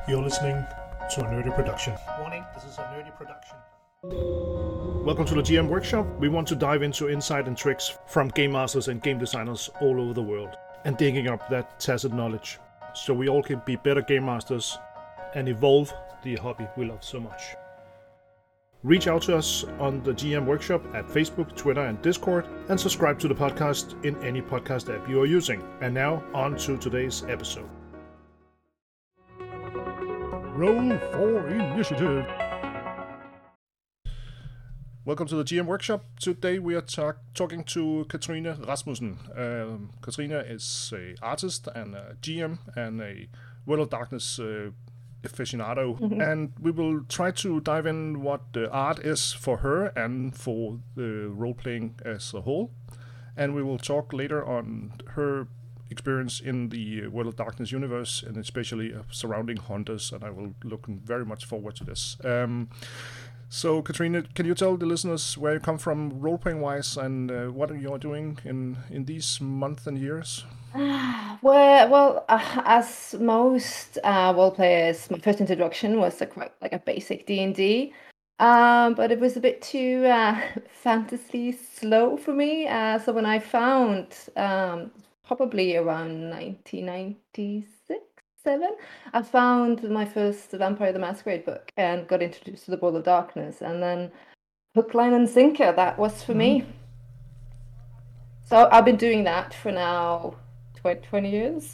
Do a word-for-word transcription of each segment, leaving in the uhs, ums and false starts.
You're listening to a nerdy production. Warning, this is a nerdy production. Welcome to the G M Workshop. We want to dive into insight and tricks from game masters and game designers all over the world and digging up that tacit knowledge so we all can be better game masters and evolve the hobby we love so much. Reach out to us on the G M Workshop at Facebook, Twitter, and Discord, and subscribe to the podcast in any podcast app you are using. And now, on to today's episode. Roll for initiative. Welcome to the G M Workshop. Today we are talk- talking to Katrine Rasmussen. Um, Katrine is an artist and a G M and a World of Darkness uh, aficionado, mm-hmm. and we will try to dive in what the art is for her and for the role-playing as a whole. And we will talk later on her experience in the World of Darkness universe, and especially uh, surrounding Hunters, and I will look very much forward to this. Um, so, Katrine, can you tell the listeners where you come from role-playing wise, and uh, what you are doing in, in these months and years? Uh, well, well uh, as most uh, role players, my first introduction was a quite like a basic D and D, um, but it was a bit too uh, fantasy slow for me. Uh, so when I found um, probably around nineteen ninety-six, seven, I found my first Vampire the Masquerade book and got introduced to the World of Darkness, and then hook, line, and sinker, that was for mm-hmm. me. So I've been doing that for now twenty years.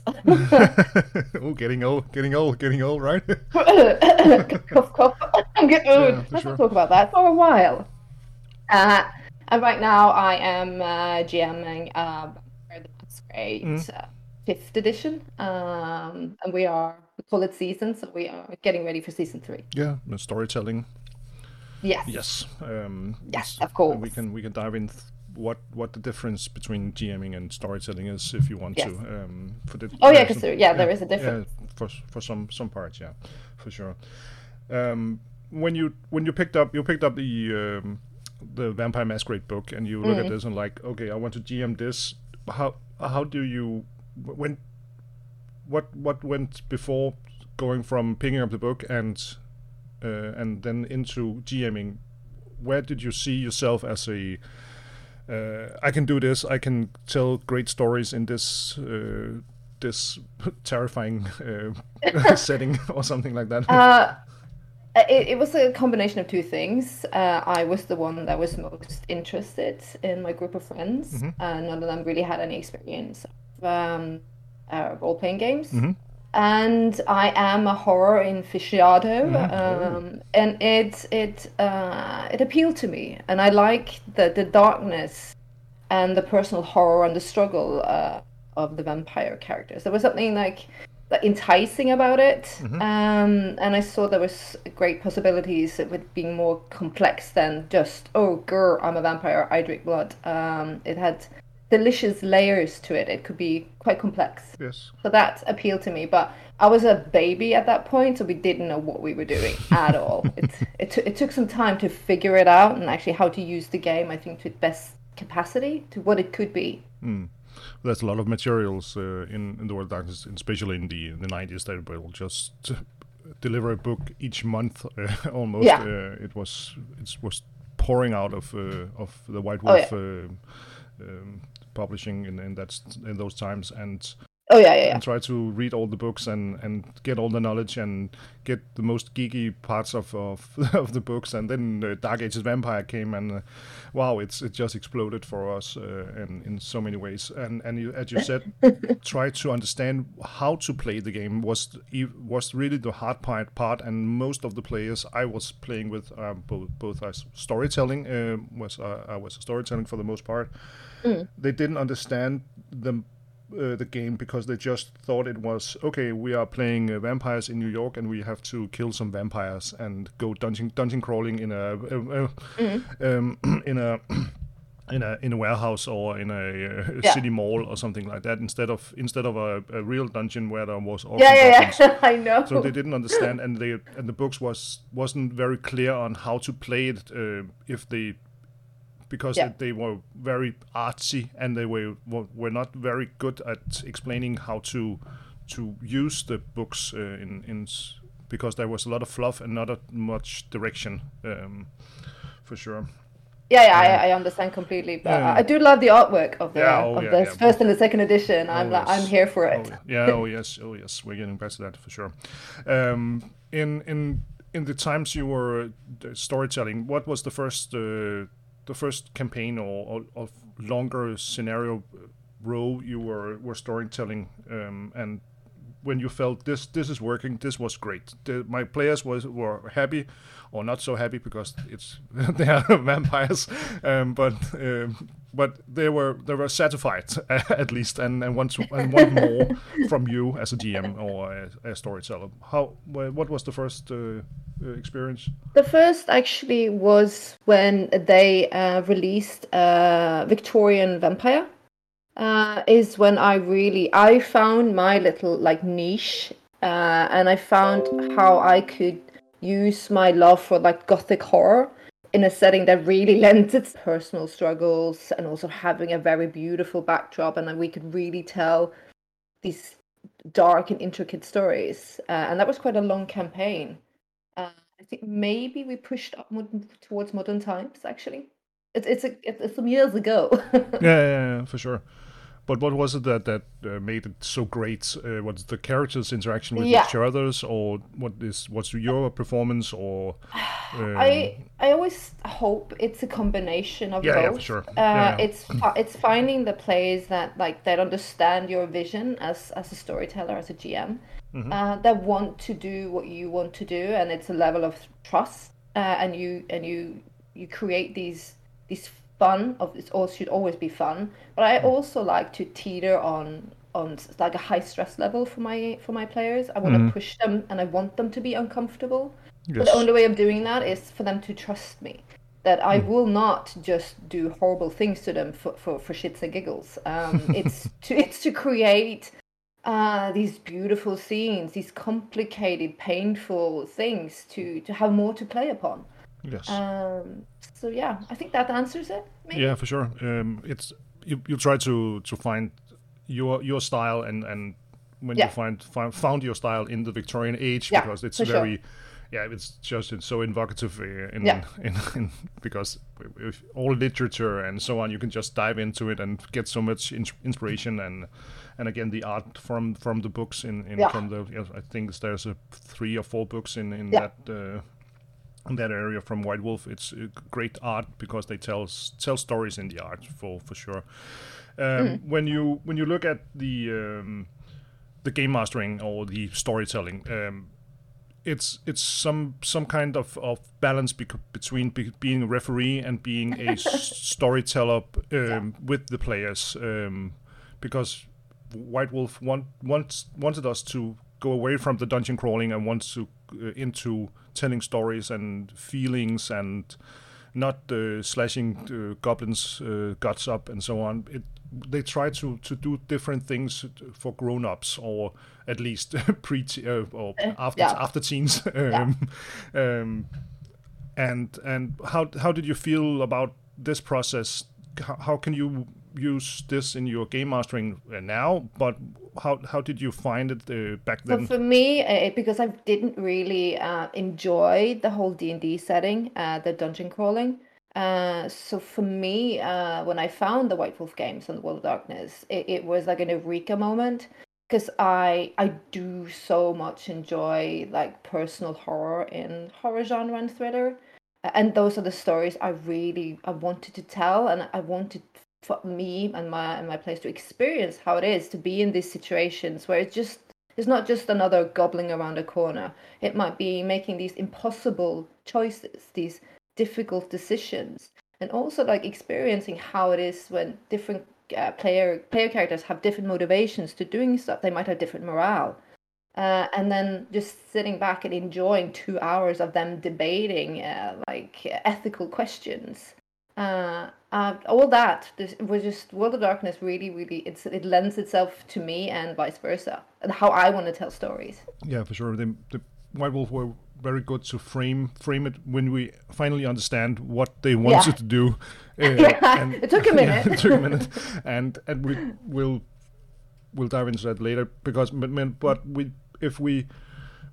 Oh, getting old, getting old, getting old, right? cough, cough. I'm getting old. Yeah, Let's sure. not talk about that for a while. Uh, and right now I am uh, GMing uh, the Masquerade mm. uh, fifth edition, um, and we are we call it season, so we are getting ready for season three. Yeah, the storytelling. Yes. Yes. Um, yes, of course. We can we can dive in. Th- what what the difference between GMing and storytelling is, if you want yes. to. Um, for the, oh yeah, because yeah, yeah, there is a difference. Yeah, for for some some parts, yeah, for sure. Um, when you when you picked up you picked up the um, the Vampire Masquerade book, and you look mm. at this and like, okay, I want to G M this. How how do you when what what went before going from picking up the book and uh, and then into GMing? Where did you see yourself as a Uh, I can do this. I can tell great stories in this uh, this terrifying uh, setting, or something like that. Uh, it, it was a combination of two things. Uh, I was the one that was most interested in my group of friends. Mm-hmm. Uh, none of them really had any experience of um, uh, role-playing games. Mm-hmm. And I am a horror aficionado, mm-hmm. um, and it it uh, it appealed to me, and I like the, the darkness and the personal horror and the struggle uh, of the vampire characters. There was something like, like enticing about it, mm-hmm. um, and I saw there was great possibilities with being more complex than just, oh, grr, I'm a vampire, I drink blood. Um, it had delicious layers to it. It could be quite complex. Yes. So that appealed to me, but I was a baby at that point, so we didn't know what we were doing at all. It it, t- it took some time to figure it out, and actually how to use the game, I think, to its best capacity, to what it could be. Mm. There's a lot of materials uh, in, in the World of Darkness, especially in the in the nineties, that will just deliver a book each month, uh, almost. Yeah. Uh, it was it was pouring out of uh, of the White Wolf. Oh, yeah. uh, um, publishing in, in that in those times, and oh yeah, yeah, yeah. and try to read all the books and, and get all the knowledge and get the most geeky parts of of, of the books. And then uh, Dark Ages Vampire came, and uh, wow, it's it just exploded for us uh, in in so many ways. And and you, as you said, try to understand how to play the game was was really the hard part. Part, and most of the players I was playing with, um, both both as storytelling uh, was uh, I was storytelling for the most part. Mm. They didn't understand the uh, the game because they just thought it was, okay, we are playing uh, vampires in New York and we have to kill some vampires and go dungeon dungeon crawling in a uh, mm. um, in a in a in a warehouse or in a uh, yeah. city mall or something like that, instead of instead of a, a real dungeon where there was all yeah yeah, yeah. I know. So they didn't understand, and they and the books was wasn't very clear on how to play it uh, if they. Because yeah. they were very artsy, and they were were not very good at explaining how to to use the books uh, in in because there was a lot of fluff and not a, much direction, um, for sure. Yeah, yeah, I, I understand completely. But yeah. I do love the artwork of the yeah, oh, of yeah, the yeah. first and the second edition. I'm oh, like, yes. I'm here for it. Oh, yeah. Oh yes. Oh yes. We're getting back to that for sure. Um, in in in the times you were storytelling, what was the first uh, the first campaign or, or of longer scenario role you were were storytelling, um, and when you felt this this is working, this was great. The, my players was were happy, or not so happy because it's they are vampires, um, but um, but they were they were satisfied at least, and and want to, and want more from you as a G M or a, a storyteller. How what was the first uh, experience? The first actually was when they uh, released uh, Victorian Vampire. Uh, is when I really I found my little like niche, uh, and I found how I could use my love for like gothic horror in a setting that really lends its personal struggles and also having a very beautiful backdrop, and we could really tell these dark and intricate stories. Uh, and that was quite a long campaign. Uh, I think maybe we pushed up modern, towards modern times. Actually, it's it's a, it's some years ago. yeah, yeah, yeah, for sure. But what was it that that uh, made it so great? Uh, was the characters' interaction with yeah. each others, or what is what's your performance? Or um... I I always hope it's a combination of yeah, both. Yeah, for sure. Uh, yeah, yeah. It's it's finding the players that like that understand your vision as as a storyteller, as a G M, mm-hmm. uh, that want to do what you want to do, and it's a level of trust, uh, and you and you you create these these. fun of it all should always be fun, but I also like to teeter on on like a high stress level for my for my players. I want mm. to push them and I want them to be uncomfortable. Yes. But the only way of doing that is for them to trust me, that I mm. will not just do horrible things to them for for, for shits and giggles. Um, it's to it's to create uh, these beautiful scenes, these complicated, painful things to to have more to play upon. Yes. Um, so yeah, I think that answers it. Maybe? Yeah, for sure. Um, it's you, you try to, to find your your style, and, and when yeah. you find, find found your style in the Victorian age, yeah, because it's very, sure. yeah, it's just it's so evocative uh, in, yeah. in, in, in because with all literature and so on, you can just dive into it and get so much in, inspiration, and and again the art from, from the books in, in yeah. from the you know, I think there's a three or four books in in yeah. that. Uh, in that area from White Wolf. It's uh, great art because they tell tell stories in the art for for sure. Um, mm. When you when you look at the um, the game mastering or the storytelling, um, it's it's some some kind of, of balance bec- between be- being a referee and being a s- storyteller um, yeah. with the players, um, because White Wolf want, wants wanted us to go away from the dungeon crawling and wants to uh, into telling stories and feelings and not uh, slashing uh, goblins' uh, guts up and so on. It, they try to, to do different things for grown-ups, or at least pre uh, or after yeah. after teens. um, yeah. um, and and how how did you feel about this process? How, how can you use this in your game mastering now, but how how did you find it uh, back then? So for me, uh, because I didn't really uh, enjoy the whole D and D setting, uh, the dungeon crawling. Uh, so for me, uh, when I found the White Wolf games and the World of Darkness, it, it was like an eureka moment, because I I do so much enjoy like personal horror in horror genre and thriller, and those are the stories I really I wanted to tell, and I wanted for me and my and my players to experience how it is to be in these situations where it's just it's not just another gobbling around a corner. It might be making these impossible choices, these difficult decisions, and also like experiencing how it is when different uh, player player characters have different motivations to doing stuff. They might have different morale, uh, and then just sitting back and enjoying two hours of them debating uh, like ethical questions. Uh, uh, all that this was just World of Darkness. Really, really, it's it lends itself to me and vice versa, and how I want to tell stories. Yeah, for sure. The, the White Wolf were very good to frame frame it when we finally understand what they wanted yeah. to do. Uh, yeah, and, it took a minute. Yeah, it took a minute, and and we will we'll dive into that later, because but, but we if we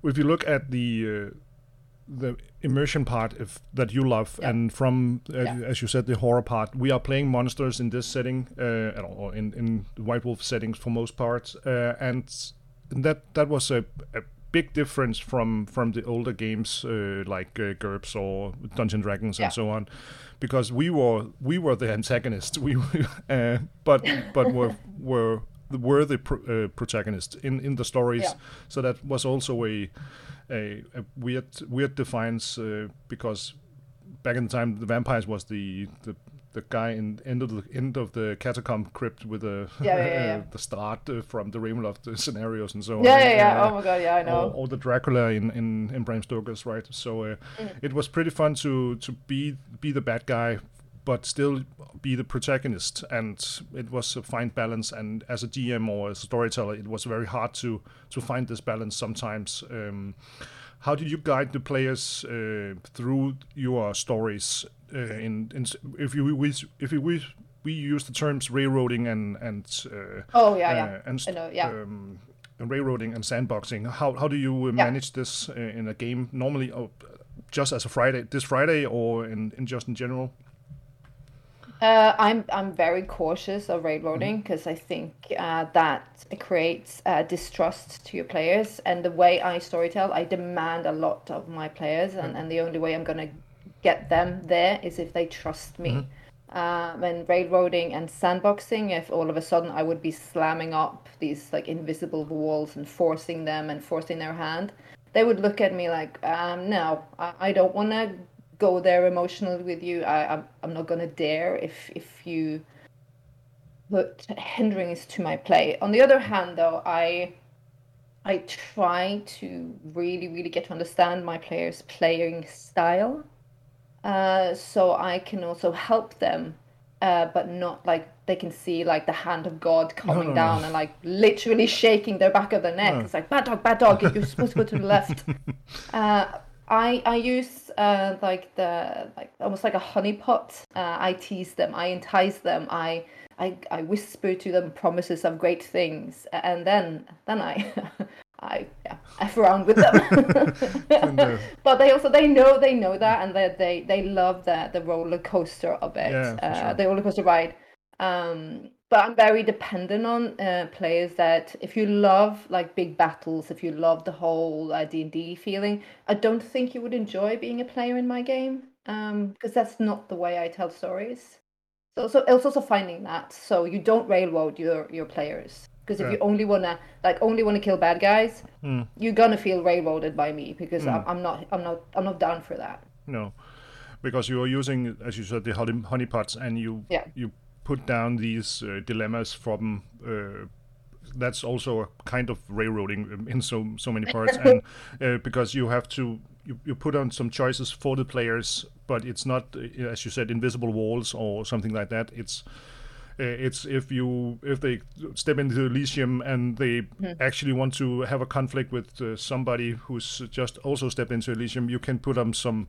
if you look at the uh, the immersion part if, that you love, yeah. and from uh, yeah. as you said, the horror part, we are playing monsters in this setting, uh, or in in White Wolf settings for most parts, uh, and that that was a, a big difference from from the older games uh, like uh, GURPS or Dungeons and Dragons yeah. and so on, because we were we were the antagonists, we uh, but but were were were the pro- uh, protagonists in in the stories, yeah. so that was also a a, a weird weird defiance, uh, because back in the time the vampires was the the the guy in end of the end of the catacomb crypt with the yeah, yeah, yeah. the start uh, from the Ravenloft scenarios and so yeah, on. Yeah, yeah, uh, oh my god, yeah, I know. Or, or the Dracula in in, in Bram Stoker's, right? So uh, mm. it was pretty fun to to be be the bad guy, but still be the protagonist, and it was a fine balance. And as a D M or as a storyteller, it was very hard to to find this balance sometimes. Um, how did you guide the players uh, through your stories? Uh, in, in if you we if you we, we use the terms railroading and and uh, oh yeah yeah uh, and I know, yeah. Um, and railroading and sandboxing. How how do you uh, yeah. manage this uh, in a game normally? Oh, just as a Friday this Friday, or in, in just in general? Uh, I'm I'm very cautious of railroading because mm-hmm. I think uh, that it creates uh, distrust to your players. And the way I storytell, I demand a lot of my players, and, mm-hmm. and the only way I'm gonna get them there is if they trust me. Mm-hmm. Uh, when railroading and sandboxing, if all of a sudden I would be slamming up these like invisible walls and forcing them and forcing their hand, they would look at me like, um, no, I, I don't want to go there emotionally with you. I, I'm I'm not gonna dare if if you put hindrance to my play. On the other hand, though, I I try to really really get to understand my players' playing style, uh, so I can also help them, uh, but not like they can see like the hand of God coming no, no, down no. and like literally shaking their back of their neck. No. It's like bad dog, bad dog. You're supposed to go to the left. Uh, I I use uh, like the like almost like a honeypot. Uh, I tease them, I entice them, I I I whisper to them promises of great things, and then then I I yeah I F around with them. But they also they know they know that, and they they they love the the roller coaster of it, yeah, uh, sure. the roller coaster ride. Um, But I'm very dependent on uh, players that if you love like big battles, if you love the whole uh, D and D feeling, I don't think you would enjoy being a player in my game, because um, that's not the way I tell stories. So, so it's also finding that so you don't railroad your your players, because if yeah. you only wanna like only wanna kill bad guys, mm. you're gonna feel railroaded by me, because mm. I'm, I'm not I'm not I'm not down for that. No, because you are using, as you said, the honey honeypots, and you yeah. you. put down these uh, dilemmas from uh, that's also a kind of railroading in so so many parts, and uh, because you have to you, you put on some choices for the players, but it's not uh, as you said, invisible walls or something like that. It's uh, it's if you if they step into Elysium and they mm. actually want to have a conflict with uh, somebody who's just also stepped into Elysium, you can put on some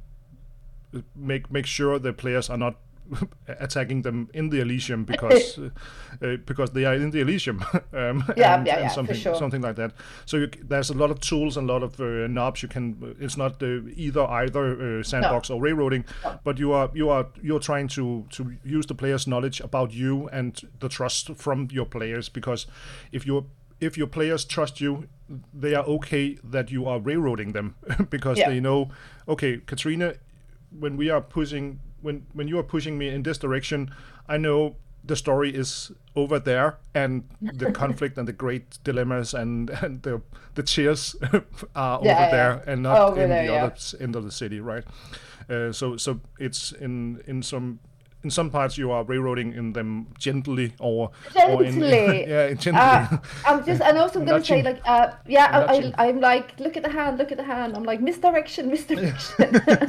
make make sure the players are not attacking them in the Elysium because uh, uh, because they are in the Elysium, um, yeah, and, yeah, and yeah, something for sure. something like that. So you, there's a lot of tools and a lot of uh, knobs you can. It's not uh, either either uh, sandbox no. or railroading, no. but you are you are you're trying to to use the players' knowledge about you and the trust from your players, because if you if your players trust you, they are okay that you are railroading them because yeah. they know, okay, Katrina, when we are pushing. When when you are pushing me in this direction, I know the story is over there, and the conflict and the great dilemmas and, and the the cheers are yeah, over yeah. there and not over in there, the yeah. other end of the city, right? Uh, so so it's in in some. In some parts, you are railroading in them gently, or gently. Or in, in, yeah, gently. Uh, I'm just, and also I'm gonna say like, uh, yeah, I, I, I'm like, look at the hand, look at the hand. I'm like, misdirection, misdirection.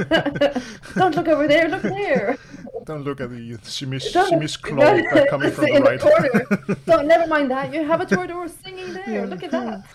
Don't look over there, look there. Don't look at the shimish, shimish claw that coming from the right. The Don't never mind that. You have a Torador singing there. Yeah. Look at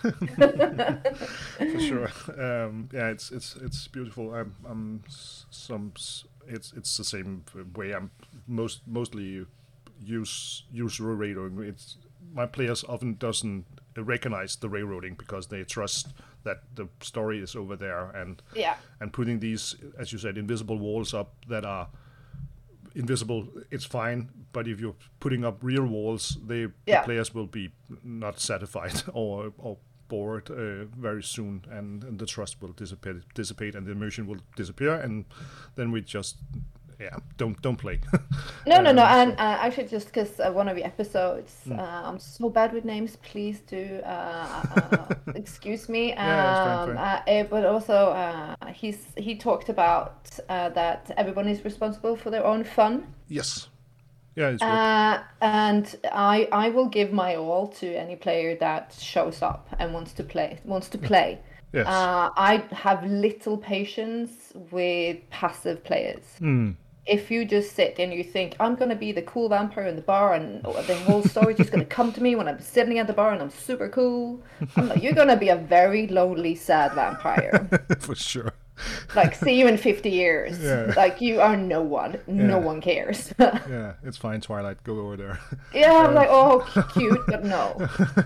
that. For sure. Um, yeah, it's it's it's beautiful. I'm I'm some. It's it's the same way I'm most mostly use use railroading. It's my players often doesn't recognize the railroading because they trust that the story is over there, and Yeah. and putting these, as you said, invisible walls up that are invisible, it's fine. But if you're putting up real walls, they Yeah. the players will be not satisfied or or bored uh, very soon, and, and the trust will dissipate, dissipate, and the immersion will disappear, and then we just yeah don't don't play. No, no, no. Um, And so- uh, actually, just because uh, one of your episodes, Hmm. uh, I'm so bad with names. Please do uh, uh, excuse me. Um, Yeah, it's fine, fine. Uh, eh, but also, uh, he's he talked about uh, that everyone is responsible for their own fun. yes, yeah, it's good. Uh, and I I will give my all to any player that shows up and wants to play wants to play. Yes. Uh, I have little patience with passive players. Hmm. If you just sit and you think I'm gonna be the cool vampire in the bar and the whole story is just gonna come to me when I'm sitting at the bar and I'm super cool, I'm like, you're gonna be a very lonely, sad vampire. For sure. Like, see you in fifty years. Yeah. Like, you are no one. No Yeah. one cares. Yeah, it's fine, Twilight. Go over there. Yeah, I'm like, oh, cute, but no.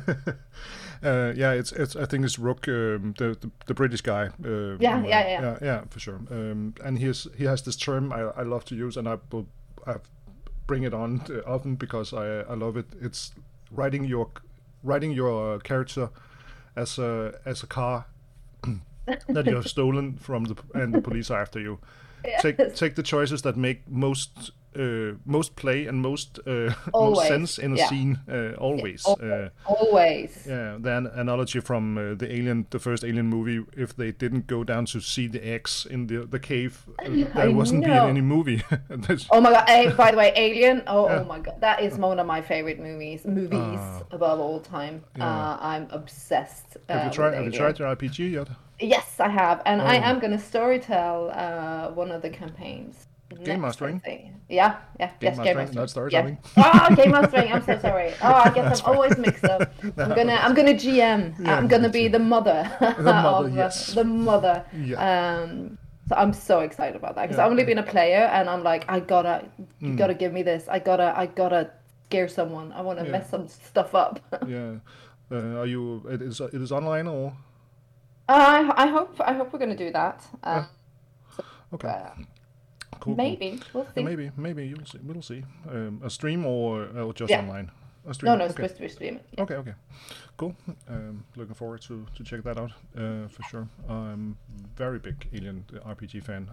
Uh, yeah, it's it's. I think it's Rook, um, the, the the British guy. Uh, Yeah, uh, yeah, yeah. yeah, yeah, for sure. Um, and he has he has this term I, I love to use, and I will I bring it on uh, often because I I love it. It's writing your writing your character as a as a car that you have stolen from the and the police are after you. Take take the choices that make most uh, most play and most uh, most Always, sense in a yeah. scene. Uh, always. Al- Uh, Always. yeah, the an- analogy from uh, the Alien, the first Alien movie. If they didn't go down to see the eggs in the the cave, uh, there I wasn't know. been any movie. That's- Oh my god! eh, by the way, Alien. Oh, Yeah. oh my god, that is one of my favorite movies. Movies Ah. above all time. Yeah. Uh, I'm obsessed. Uh, have you with tried? Have you Alien. tried your R P G yet? Yes, I have, and I Oh. am gonna storytell uh, one of the campaigns. next, I mastering? think. Yeah, yeah, yes, game mastering, mastering. not storytelling? Yeah. Oh, game mastering. I'm so sorry. Oh, I get them always mixed up. I'm gonna, I'm gonna G M. Yeah, I'm gonna me be too. the mother. mother, of, uh, yes. The mother. Yeah. Um. So I'm so excited about that because Yeah. I've only been a player, and I'm like, I gotta, you Mm. gotta give me this. I gotta, I gotta scare someone. I want to Yeah. mess some stuff up. Yeah. Uh, are you? It is. It is online or? I, I hope, I hope we're gonna do that. Um, Okay. uh, Cool. cool. maybe we'll see. Yeah, maybe. Maybe you'll see. We'll see. Um, a stream or, or just Yeah. online? A stream. No, no, it's Okay. supposed to be streaming. Yeah. Okay, okay, cool. Um, looking forward to, to check that out uh, for sure. I'm very big Alien uh, R P G fan.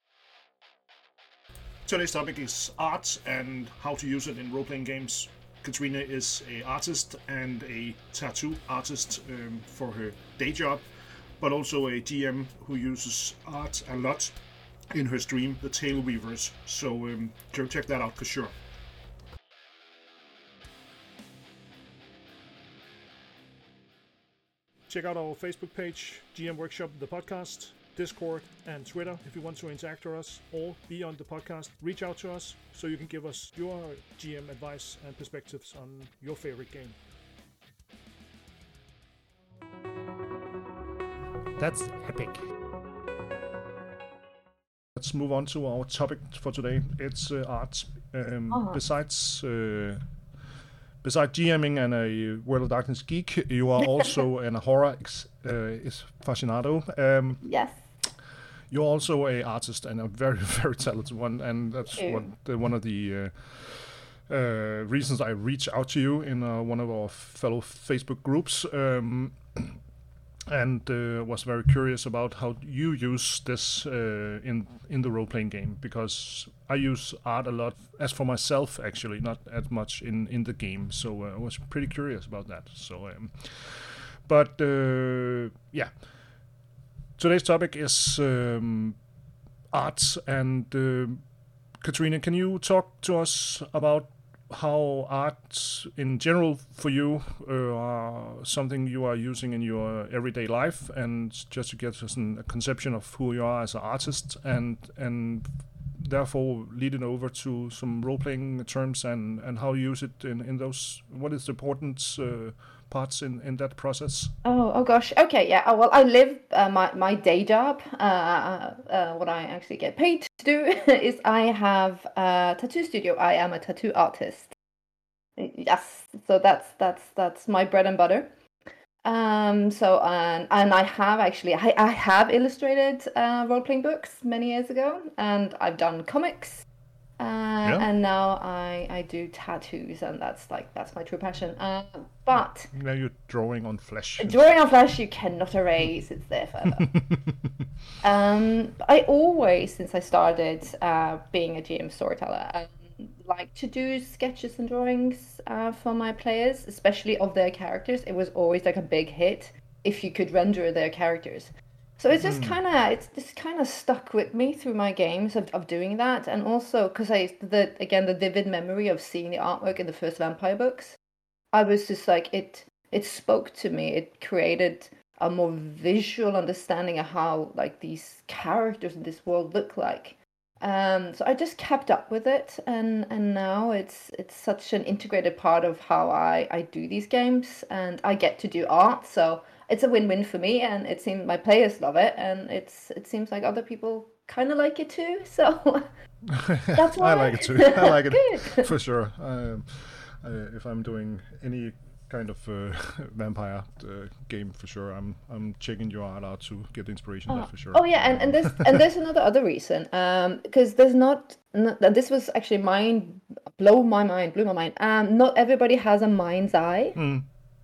Today's topic is art and how to use it in role-playing games. Katrina is a artist and a tattoo artist um, for her day job, but also a G M who uses art a lot in her stream, The Tale Weavers. So um, go check that out for sure. Check out our Facebook page, G M Workshop, the podcast, Discord, and Twitter if you want to interact with us or be on the podcast. Reach out to us so you can give us your G M advice and perspectives on your favorite game. That's epic. Let's move on to our topic for today. It's uh, art. Um, Uh-huh. Besides uh, besides GMing and a World of Darkness geek, you are also an horror ex- uh, is aficionado. Um, Yes. you're also a artist and a very very talented one, and that's Thank you. what the, one of the uh, uh, reasons I reached out to you in uh, one of our fellow Facebook groups. Um, and uh, was very curious about how you use this uh, in in the role-playing game, because I use art a lot as for myself, actually, not as much in in the game. So uh, I was pretty curious about that. So, um, but uh, yeah, today's topic is um, art, and uh, Katrina, can you talk to us about how art in general for you uh, are something you are using in your everyday life, and just to get us an, a conception of who you are as an artist, and and therefore lead it over to some role-playing terms and, and how you use it in, in those, what is the important uh, parts in, in that process? Oh, oh gosh. Okay, yeah. Oh, well, I live uh, my my day job. Uh, uh, what I actually get paid to do is I have a tattoo studio. I am a tattoo artist. Yes, so that's that's that's my bread and butter. Um, so and and I have actually I, I have illustrated uh, role-playing books many years ago, and I've done comics, uh, Yeah. and now I I do tattoos, and that's like that's my true passion. Uh, but Now you're drawing on flesh. drawing on flesh you cannot erase; it's there forever. Um, I always, since I started uh, being a G M storyteller, um, like to do sketches and drawings uh, for my players, especially of their characters. It was always like a big hit if you could render their characters. So it's just kind of it's just kind of stuck with me through my games of, of doing that, and also because I the again the vivid memory of seeing the artwork in the first vampire books. I was just like it it spoke to me. It created a more visual understanding of how like these characters in this world look like. Um, so I just kept up with it, and and now it's it's such an integrated part of how I I do these games, and I get to do art. So it's a win-win for me, and it seems my players love it, and it's it seems like other people kind of like it too. So that's why I like it too. I like it Good. for sure. Um, uh, if I'm doing any kind of uh, vampire uh, game, for sure, I'm I'm checking your art out to get inspiration. Oh, That's for sure. oh yeah, and, Um, and there's and there's another other reason. Um, because there's not, n- and this was actually mind blow my mind, blew my mind. Um, not everybody has a mind's eye, mm,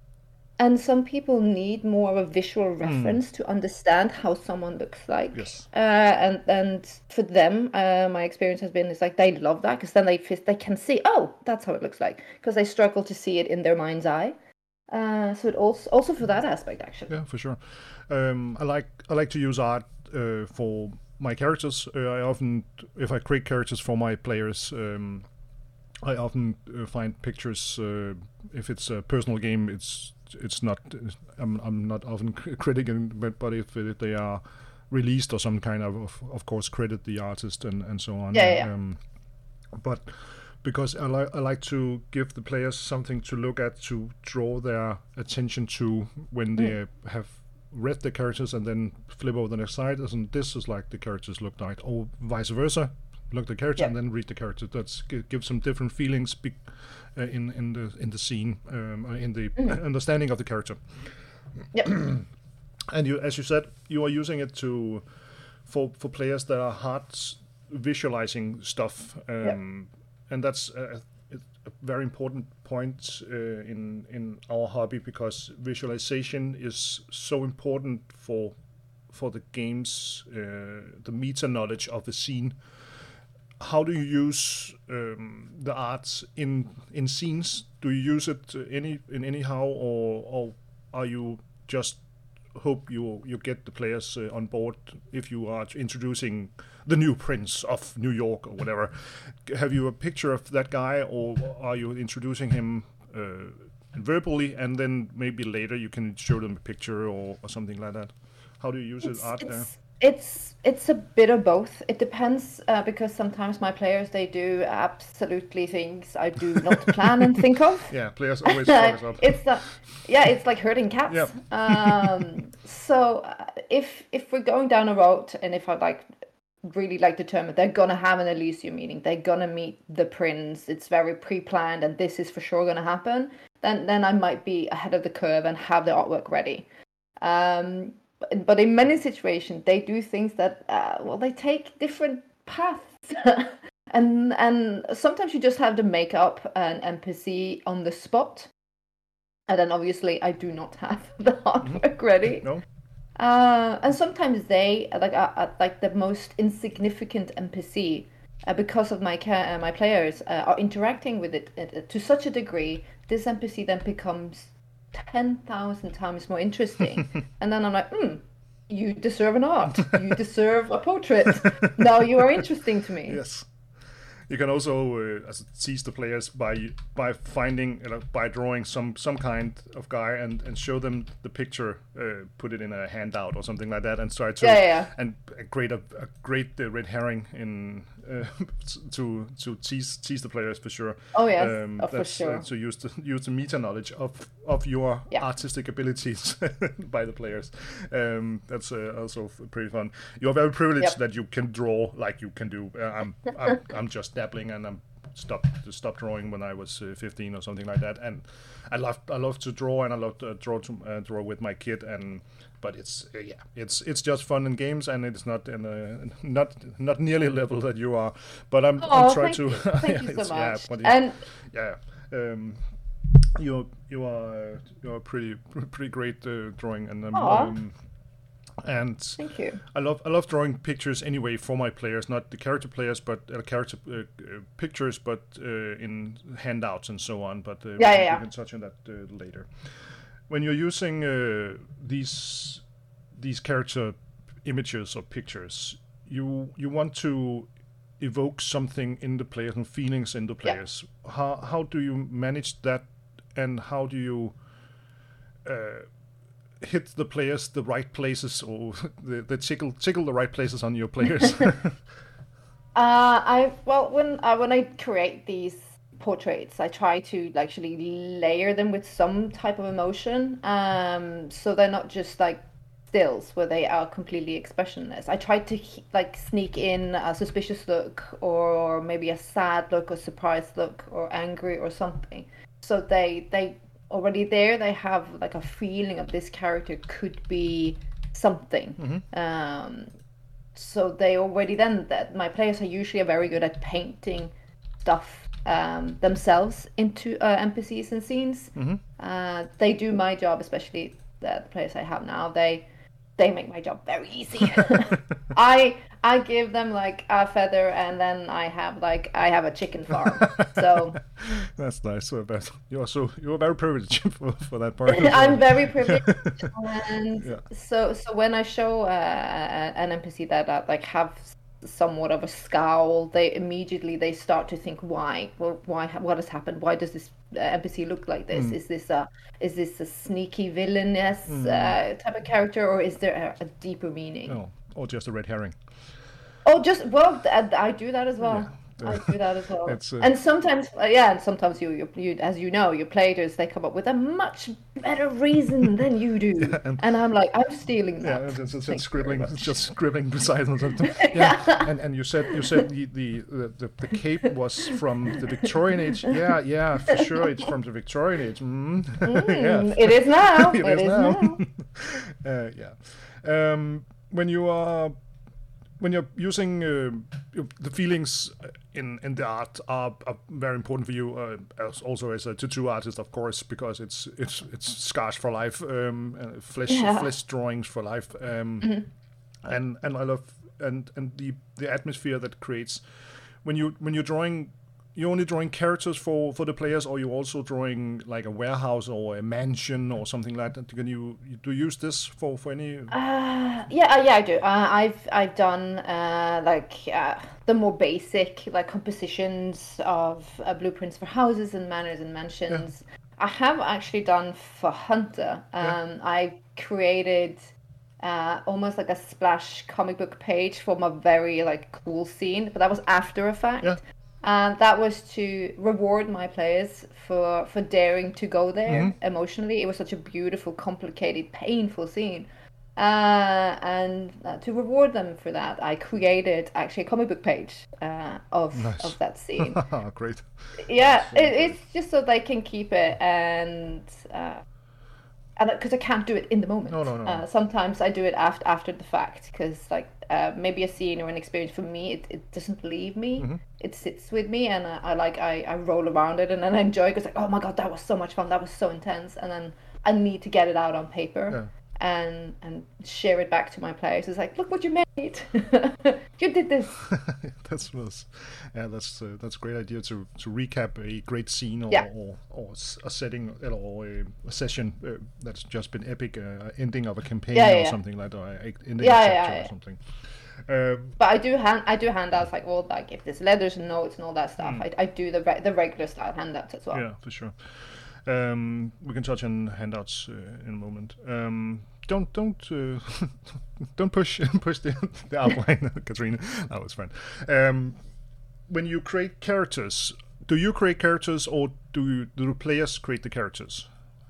and some people need more of a visual mm, reference to understand how someone looks like. yes. Uh, and and for them, uh, my experience has been is like they love that because then they fis- they can see, oh, that's how it looks like, because they struggle to see it in their mind's eye. Uh, so it also also for that aspect actually. Yeah, for sure. Um, I like I like to use art uh, for my characters. Uh, I often, if I create characters for my players, um, I often uh, find pictures. Uh, if it's a personal game, it's it's not. I'm I'm not often critiquing, but but if uh, they are released or some kind of of, of course credit the artist and and so on. Yeah, yeah, yeah. Um, but because I like I like to give the players something to look at to draw their attention to when Mm. they have read the characters and then flip over the next side, and this is like the characters look like, or vice versa. Look the character Yeah. and then read the character. That's gi- gives some different feelings be, uh, in in the in the scene, um, uh, in the Mm. understanding of the character. Yep. And you, as you said, you are using it to for for players that are hard s- visualizing stuff, Yep. um, and that's a, a a very important point uh, in in our hobby, because visualization is so important for for the games, uh, the meta knowledge of the scene. How do you use um, the art in in scenes? Do you use it uh, any in anyhow, or or are you just hope you you get the players uh, on board if you are introducing the new prince of New York or whatever? Have you a picture of that guy, or are you introducing him uh, verbally, and then maybe later you can show them a picture or, or something like that? How do you use his It's art there? it's it's it's a bit of both. It depends uh, because sometimes my players they do absolutely things I do not plan and think of. Yeah, players always fuck us up. It's uh, yeah, it's like herding cats. Yep. Um, so uh, if if we're going down a road and if I like really like determined they're gonna have an Elysium meeting, they're gonna meet the prince, it's very pre-planned and this is for sure gonna happen, then then I might be ahead of the curve and have the artwork ready. Um, but, but in many situations, they do things that, uh, well, they take different paths. and and sometimes you just have to make up an N P C on the spot. And then obviously I do not have the artwork ready. No. Uh, and sometimes they, like uh, uh, like the most insignificant N P C, uh, because of my ca- uh, my players uh, are interacting with it uh, to such a degree, this N P C then becomes ten thousand times more interesting. And then I'm like, hmm, you deserve an art. You deserve a portrait. Now you are interesting to me. Yes. You can also uh, as tease the players by by finding uh, by drawing some some kind of guy and, and show them the picture, uh, put it in a handout or something like that, and try to Yeah, yeah, yeah. and create a, a great uh, red herring in uh, to to tease tease the players for sure. Oh, yes. Oh, for that's, sure. Uh, to use the use the meta knowledge of of your Yeah. artistic abilities by the players. Um, that's uh, also f- pretty fun. You're very privileged Yep. that you can draw like you can do. Uh, I'm, I'm I'm just dabbling, and I'm stopped stopped drawing when I was uh, fifteen or something like that. And I love I love to draw, and I love to draw to uh, draw with my kid. And but it's uh, yeah, it's it's just fun in games, and it's not in a not not nearly level that you are. But I'm Oh, I'm trying thank to you. Thank yeah, you it's- so yeah, much. but it- And yeah. Um, you you are you are pretty pretty great uh, drawing, and um, Aw. um, and thank you. I love I love drawing pictures anyway for my players, not the character players, but uh, character uh, uh, pictures, but uh, in handouts and so on. But uh, we, Yeah, can- yeah, yeah. we can touch on that uh, later. When you're using uh, these these character images or pictures, you you want to evoke something in the players and feelings in the players. How how do you manage that, and how do you uh, hit the players the right places, or the, the tickle tickle the right places on your players? Uh, I well when uh, when I create these portraits, I try to actually layer them with some type of emotion. Um, so they're not just like stills where they are completely expressionless. I try to he- like sneak in a suspicious look, or maybe a sad look, or surprised look, or angry, or something. So they they already there. They have like a feeling of this character could be something. Um, so they already then that my players are usually are very good at painting stuff um, themselves into uh, N P Cs and scenes. Uh, they do my job, especially the, the players I have now. They they make my job very easy. I I give them like a feather, and then I have like I have a chicken farm. So That's nice. So that you're so you're very privileged for, for that part. I'm very privileged, and Yeah. so so when I show uh, an N P C that uh, like have somewhat of a scowl, they immediately they start to think why, well, why, what has happened? Why does this uh, N P C look like this? Is this a is this a sneaky villainous uh, type of character, or is there a, a deeper meaning? Oh, or just a red herring. Oh, just well, th- I do that as well. I do that as well. It's, uh, and sometimes, uh, yeah, and sometimes you, you, you, as you know, your players they come up with a much better reason than you do, and- and I'm like, I'm stealing Yeah, that. it's, it's, it's Thank you scribbling, very it's much. just scribbling beside them. Something. Yeah, and and you said you said the the, the the cape was from the Victorian age. Yeah, yeah, for sure, it's from the Victorian age. Mm. Mm, it is now. It it is is now. now. uh, yeah. Um, when you are when you're using uh, the feelings in in the art are, are very important for you, uh, as also as a tattoo artist, of course, because it's it's it's scars for life, um, uh, flesh Yeah. flesh drawings for life, um, and and I love and and the the atmosphere that creates when you when you're drawing. You're only drawing characters for, for the players, or you're also drawing like a warehouse or a mansion or something like that. Can you do you use this for, for any? Uh, yeah, uh, yeah, I do. Uh, I've I've done uh, like uh, the more basic like compositions of uh, blueprints for houses and manors and mansions. I have actually done for Hunter. Um, I created uh, almost like a splash comic book page from a very like cool scene, but that was after a fact. Yeah. And that was to reward my players for for daring to go there emotionally. It was such a beautiful, complicated, painful scene. Uh, and uh, to reward them for that, I created actually a comic book page uh, of Nice. of that scene. Great. Yeah, it, it's just so they can keep it, and uh, and because I can't do it in the moment. No, no, no. Uh, sometimes I do it after after the fact, because like uh, maybe a scene or an experience for me, it, it doesn't leave me. Mm-hmm. It sits with me, and I, I like I, I roll around it, and then I enjoy it. Because like, oh my god, that was so much fun. That was so intense, and then I need to get it out on paper. Yeah. And and share it back to my players. It's like, look what you made. You did this. That's was, yeah, that's uh, that's a great idea to to recap a great scene or Yeah. or, or s- a setting or a, a session uh, that's just been epic, uh, ending of a campaign Yeah, or yeah. something like that, or a- ending Yeah, a yeah, chapter yeah. or something. Um, But I do hand I do handouts like all like if there's letters and notes and all that stuff. I, I do the re- the regular style handouts as well. Yeah, for sure. Um, we can touch on handouts uh, in a moment. Um, don't don't uh, don't push push the, the outline, Katrina. That was fun. Um, when you create characters, do you create characters, or do you, do the players create the characters?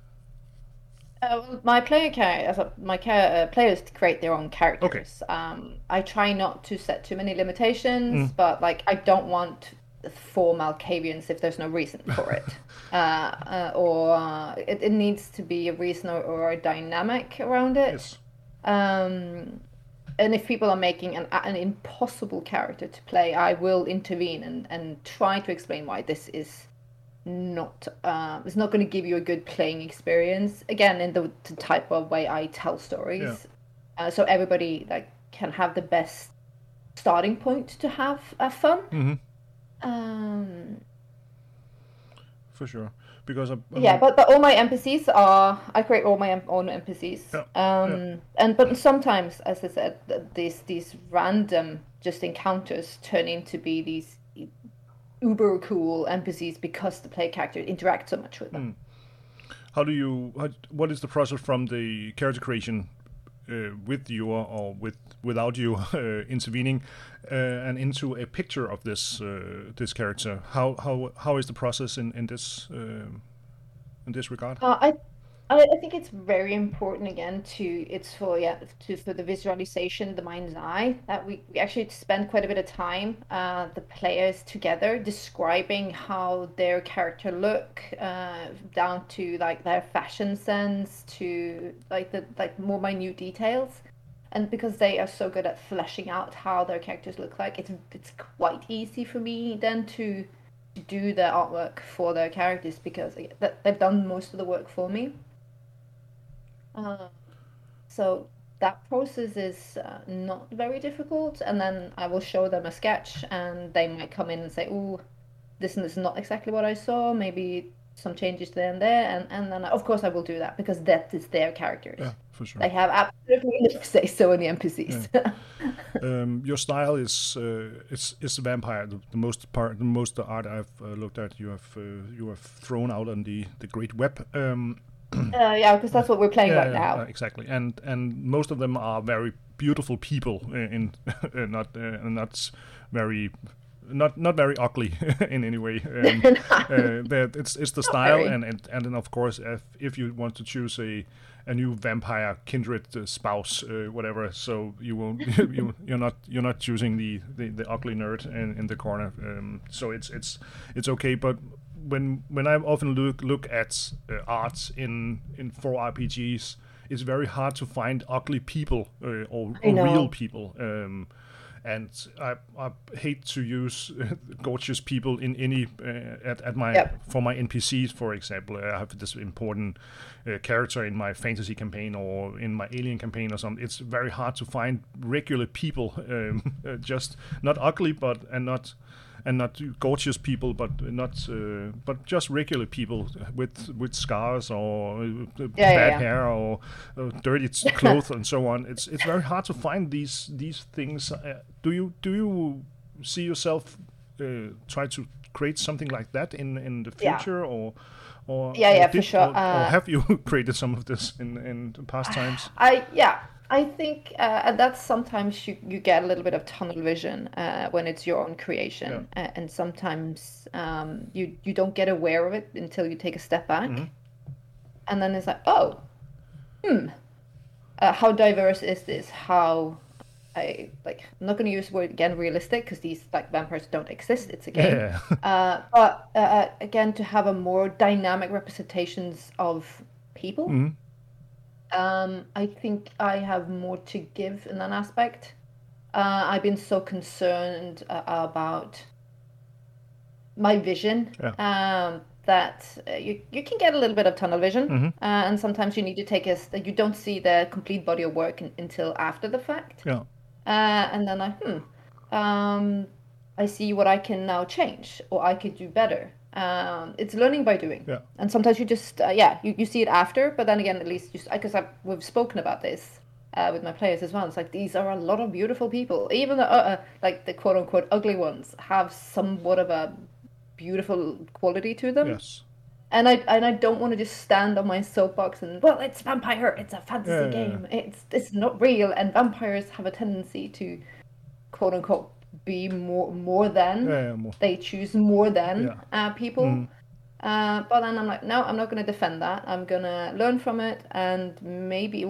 Uh, well, my player char- my ca- uh, players create their own characters. Um, I try not to set too many limitations, but like I don't want for Malkavians if there's no reason for it, uh, uh, or uh, it, it needs to be a reason or, or a dynamic around it. Yes. Um, and if people are making an an impossible character to play, I will intervene and, and try to explain why this is not uh, it's not going to give you a good playing experience. Again, in the, the type of way I tell stories, yeah. uh, so everybody like can have the best starting point to have uh, fun. Mm-hmm. Um, For sure, because I, I yeah, mean, but but all my N P Cs are I create all my own N P Cs. Yeah, um, yeah. and but sometimes, as I said, th- these these random just encounters turn into be these uber cool N P Cs because the play character interacts so much with them. Mm. How do you? How, what is the process from the character creation uh, with you or, or with without you uh, intervening, uh, and into a picture of this uh, this character? How how how is the process in in this uh, in this regard? Uh, I, I I think it's very important again to it's for yeah to for the visualization, the mind's eye, that we, we actually spend quite a bit of time, uh, the players together describing how their character look, uh, down to like their fashion sense, to like the like more minute details. And because they are so good at fleshing out how their characters look like, it's it's quite easy for me then to do the artwork for their characters because they've done most of the work for me. Uh, so that process is uh, not very difficult, and then I will show them a sketch, and they might come in and say, "Oh, this is not exactly what I saw. Maybe some changes there and there," and and then of course I will do that because that is their characters. Yeah, for sure. They have absolutely no say so in the N P Cs. Yeah. um, your style is uh, is is the vampire. The, the most part, the most art I've uh, looked at, you have uh, you have thrown out on the the great web. Um, uh, yeah, because that's what we're playing yeah, right yeah, now. uh, exactly, and and most of them are very beautiful people, uh, in uh, not uh, not very. Not not very ugly in any way. Um, uh, it's it's the style, and, and and then of course if if you want to choose a a new vampire kindred uh, spouse, uh, whatever, so you won't you you're not you're not choosing the, the, the ugly nerd in, in the corner. Um, so it's it's it's okay. But when when I often look look at uh, art in in for R P Gs, it's very hard to find ugly people uh, or, or real people. Um, And I, I hate to use uh, gorgeous people in any uh, at at my yep. for my N P Cs, for example. I have this important uh, character in my fantasy campaign or in my alien campaign or something. It's very hard to find regular people, um, uh, just not ugly, but and not and not gorgeous people, but not uh, but just regular people with with scars or uh, yeah, bad yeah, yeah. hair or uh, dirty clothes and so on. It's it's very hard to find these these things. Uh, do you do you see yourself uh, try to create something like that in in the future, yeah. or or yeah, or yeah, did, for sure. Or, uh, or have you created some of this in in past times? I yeah. I think uh, that's sometimes you, you get a little bit of tunnel vision uh, when it's your own creation, yeah. uh, and sometimes um, you you don't get aware of it until you take a step back, mm-hmm. and then it's like, oh, hmm, uh, how diverse is this? How I like I'm not going to use the word again realistic because these like vampires don't exist. It's a game, yeah. uh, but uh, again to have a more dynamic representations of people. Mm-hmm. Um, I think I have more to give in that aspect. Uh, I've been so concerned uh, about my vision, yeah. um, that uh, you you can get a little bit of tunnel vision, mm-hmm. uh, and sometimes you need to take a you don't see the complete body of work in, until after the fact. Yeah. Uh, and then I hmm, um, I see what I can now change, or I could do better. Um, it's learning by doing, yeah. And sometimes you just uh, yeah you, you see it after, but then again at least because I've we've spoken about this uh, with my players as well. It's like these are a lot of beautiful people, even the uh, like the quote unquote ugly ones have somewhat of a beautiful quality to them. Yes. And I and I don't want to just stand on my soapbox and well it's vampire, it's a fantasy yeah, game, yeah. it's it's not real, and vampires have a tendency to quote unquote be more more than yeah, yeah, more. They choose more than yeah. uh, people. Mm. Uh, but then I'm like, no, I'm not going to defend that. I'm going to learn from it, and maybe it will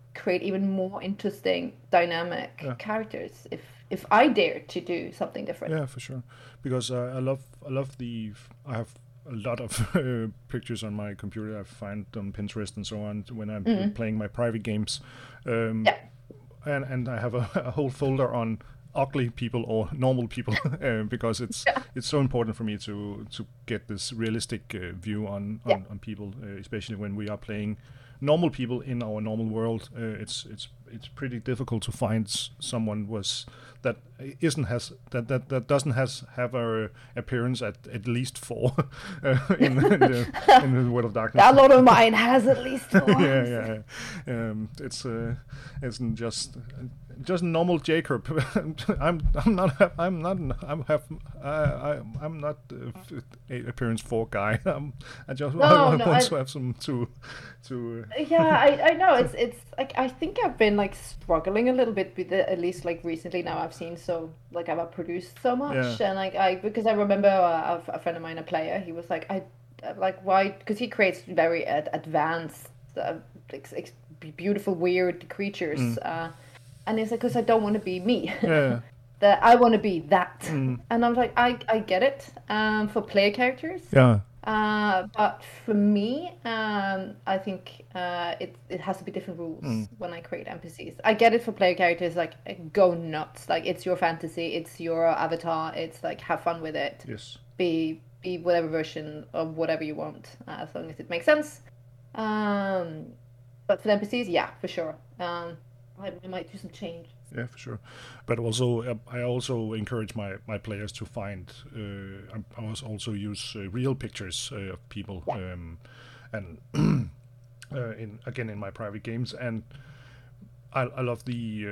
create even more interesting, dynamic Yeah. characters if if I dare to do something different. Yeah, for sure. Because uh, I love I love the I have a lot of uh, pictures on my computer. I find on Pinterest and so on when I'm Mm. playing my private games, um, Yeah. and and I have a, a whole folder on ugly people or normal people uh, because it's Yeah. it's so important for me to to get this realistic uh, view on on, Yeah. on people, uh, especially when we are playing normal people in our normal world. Uh, it's it's it's pretty difficult to find s- someone was that isn't has that that, that doesn't has have a appearance at at least four uh, in, in the in the World of Darkness. A lot of mine has at least one. yeah, yeah. yeah. Um, it's uh, it's just just normal Jacob. I'm I'm not I'm not I'm have I, I I'm not uh, f- appearance four guy. I'm, I just No, I, I no, want I- to have some to to. Uh, Yeah, I, I know it's it's like I think I've been like struggling a little bit with it, at least like recently. Now I've seen so like I've produced so much, Yeah. and like I because I remember uh, a, a friend of mine, a player, he was like, I like why because he creates very ad- advanced, uh, ex- ex- beautiful, weird creatures, uh, and he's like, because I don't want to be me. yeah. That I want to be that, Mm. and I was like, I I get it, um, for player characters. Yeah. Uh, but for me, um, I think uh, it it has to be different rules Mm. when I create N P Cs. I get it for player characters, like go nuts, like it's your fantasy, it's your avatar, it's like have fun with it, Yes. be be whatever version of whatever you want, uh, as long as it makes sense. Um, but for the N P Cs, yeah, for sure. Um, I, I might do some change. Yeah, for sure. But also, uh, I also encourage my, my players to find. Uh, I, I was also use uh, real pictures uh, of people, Yeah. um, and uh, in again in my private games, and I, I love the.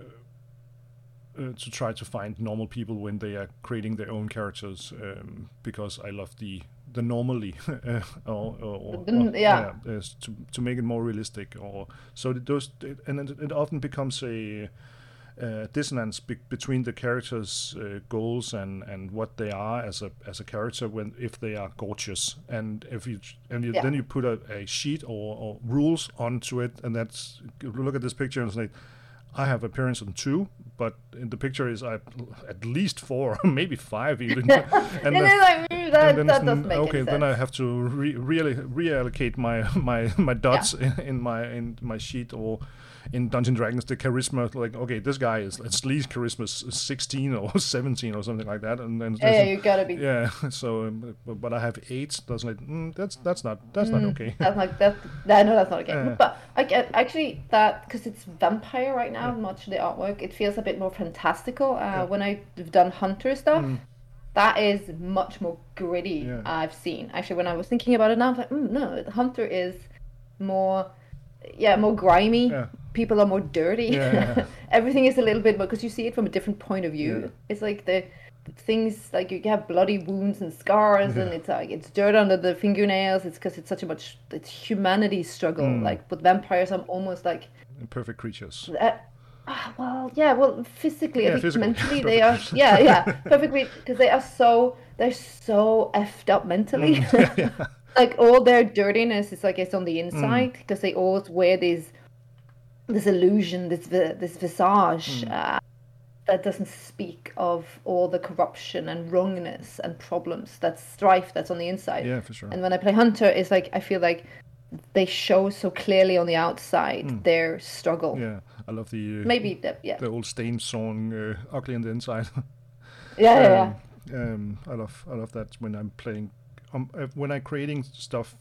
Uh, uh, to try to find normal people when they are creating their own characters, um, because I love the the normally uh, or, or, or, The- or- yeah. uh, to to make it more realistic, or so it does, it, and it, it often becomes a uh, dissonance be- between the characters' uh, goals and, and what they are as a as a character when if they are gorgeous, and if you and you, Yeah. then you put a, a sheet or, or rules onto it, and that's you look at this picture and it's like, I have appearance on two, but in the picture is I at least four, maybe five even. And, and then then- like mm, that, and then that it's doesn't n- make okay, any then sense. I have to re- really reallocate my my my dots in, in my in my sheet, or in Dungeons and Dragons the charisma, like okay, this guy is at least charisma s- sixteen or seventeen or something like that, and then Yeah, yeah, you gotta be. yeah. So, um, but, but I have eight. That's like mm, that's that's not that's not okay. That's like that. that no, that's not a game. Yeah. But I get actually that because it's vampire right now. Much of the artwork, it feels a bit more fantastical. Uh, Yeah. When I've done hunter stuff, that is much more gritty. Yeah. I've seen actually when I was thinking about it now, I was like, mm, no, the hunter is more, yeah, more grimy. Yeah. People are more dirty. Yeah. Everything is a little bit because you see it from a different point of view. Yeah. It's like the things like you have bloody wounds and scars, and it's like it's dirt under the fingernails. It's because it's such a much it's humanity's struggle. Mm. Like with vampires, I'm almost like, Perfect creatures. uh, ah, well, yeah, well, physically, Yeah, I think physically. mentally they are, yeah, yeah, perfectly because they are so they're so effed up mentally. Mm. Like all their dirtiness is like it's on the Mm. inside because they always wear these this illusion, this vi- this visage. Mm. Uh, that doesn't speak of all the corruption and wrongness and problems, that strife that's on the inside. Yeah, for sure. And when I play Hunter, it's like I feel like they show so clearly on the outside their struggle. Mm. Yeah, I love the uh, Maybe that, yeah, the old Stain song, uh, "Ugly on the Inside." yeah, yeah, yeah. Um, um, I love I love that when I'm playing, um, uh, when I'm creating stuff.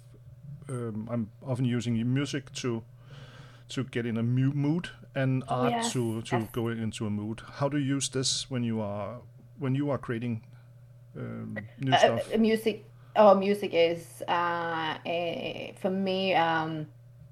Um, I'm often using music to to get in a mu- mood, and Oh, art yes, to to yes. go into a mood. How do you use this when you are when you are creating um, new Uh, stuff? uh, music. Oh, music is uh, a, for me. Um,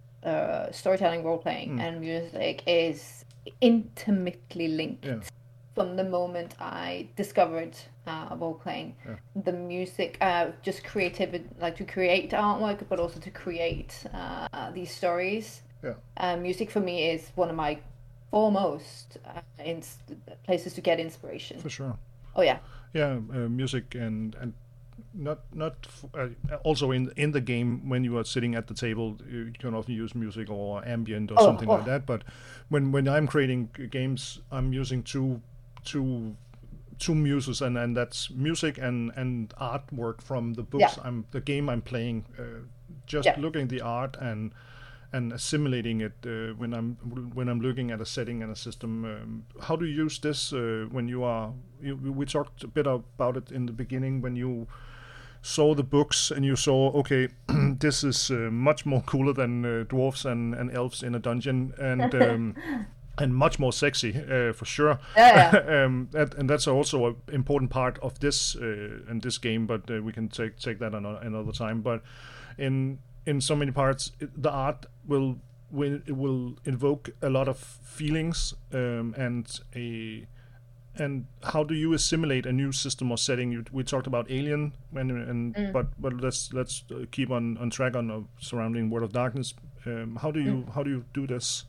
uh, storytelling, role playing, Mm. and music is intimately linked. Yeah. From the moment I discovered uh, role playing, Yeah. the music, uh, just creativity, like to create artwork, but also to create uh, these stories. Yeah. Uh, music for me is one of my foremost uh, ins- places to get inspiration. For sure. Oh yeah, Yeah, uh, music and and not not f- uh, also in in the game when you are sitting at the table, you can often use music or ambient or Oh, something oh. like that. But when when I'm creating g- games, I'm using two two two muses, and, and that's music and and artwork from the books. Yeah. I'm the game I'm playing. Uh, just Yeah. looking at the art and and assimilating it uh, when I'm when I'm looking at a setting and a system. Um, how do you use this uh, when you are? You, we talked a bit about it in the beginning when you saw the books and you saw, okay, this is uh, much more cooler than uh, dwarfs and, and elves in a dungeon, and um, and much more sexy uh, for sure. Yeah, yeah. um, that, and that's also an important part of this uh, in this game. But uh, we can take take that another, another time. But in in so many parts, it, the art will will it will invoke a lot of feelings um, and a and how do you assimilate a new system or setting? You, we talked about Alien, when, and Mm. but but let's let's uh, keep on, on track on uh, surrounding World of Darkness. Um, how do you Mm. how do you do this?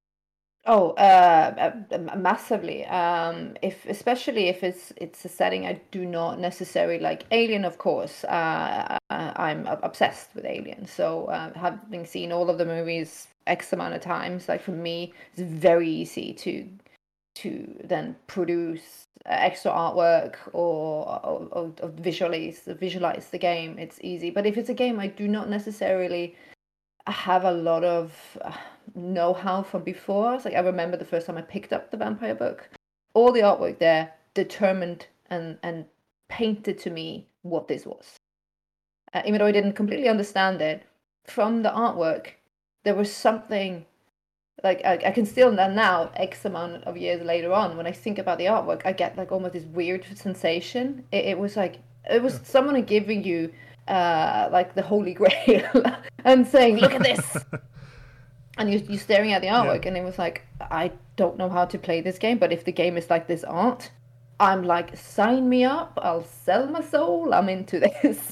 Oh, uh, uh, massively. Um, if especially if it's it's a setting I do not necessarily like. Alien, of course. Uh, I- I'm ob- obsessed with Alien. So uh, having seen all of the movies X amount of times, like for me, it's very easy to to then produce uh, extra artwork or, or, or, or visualize visualize the game. It's easy. But if it's a game I do not necessarily have a lot of uh, know-how from before. It's like I remember the first time I picked up the vampire book, all the artwork there determined and and painted to me what this was. Uh, even though I didn't completely understand it, from the artwork there was something like I, I can still now X amount of years later on, when I think about the artwork, I get like almost this weird sensation. It, it was like it was someone giving you uh, like the Holy Grail and saying, "Look at this," and you you staring at the artwork, Yeah. and it was like, I don't know how to play this game, but if the game is like this art, I'm like, sign me up! I'll sell my soul. I'm into this.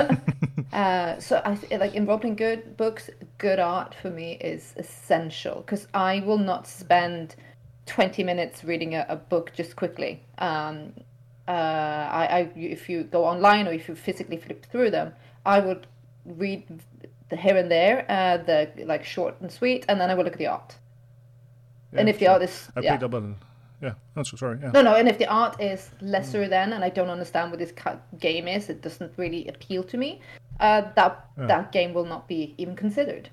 Uh, so I th- like in role playing good books, good art for me is essential because I will not spend twenty minutes reading a, a book just quickly. Um, uh, I, I if you go online or if you physically flip through them, I would read the here and there, uh, the like short and sweet, and then I will look at the art. Yeah, And if the so art is I yeah. picked up a yeah. I'm so sorry. Yeah. No, no, and if the art is lesser than, and I don't understand what this ca- game is, it doesn't really appeal to me. Uh, that Yeah. that game will not be even considered.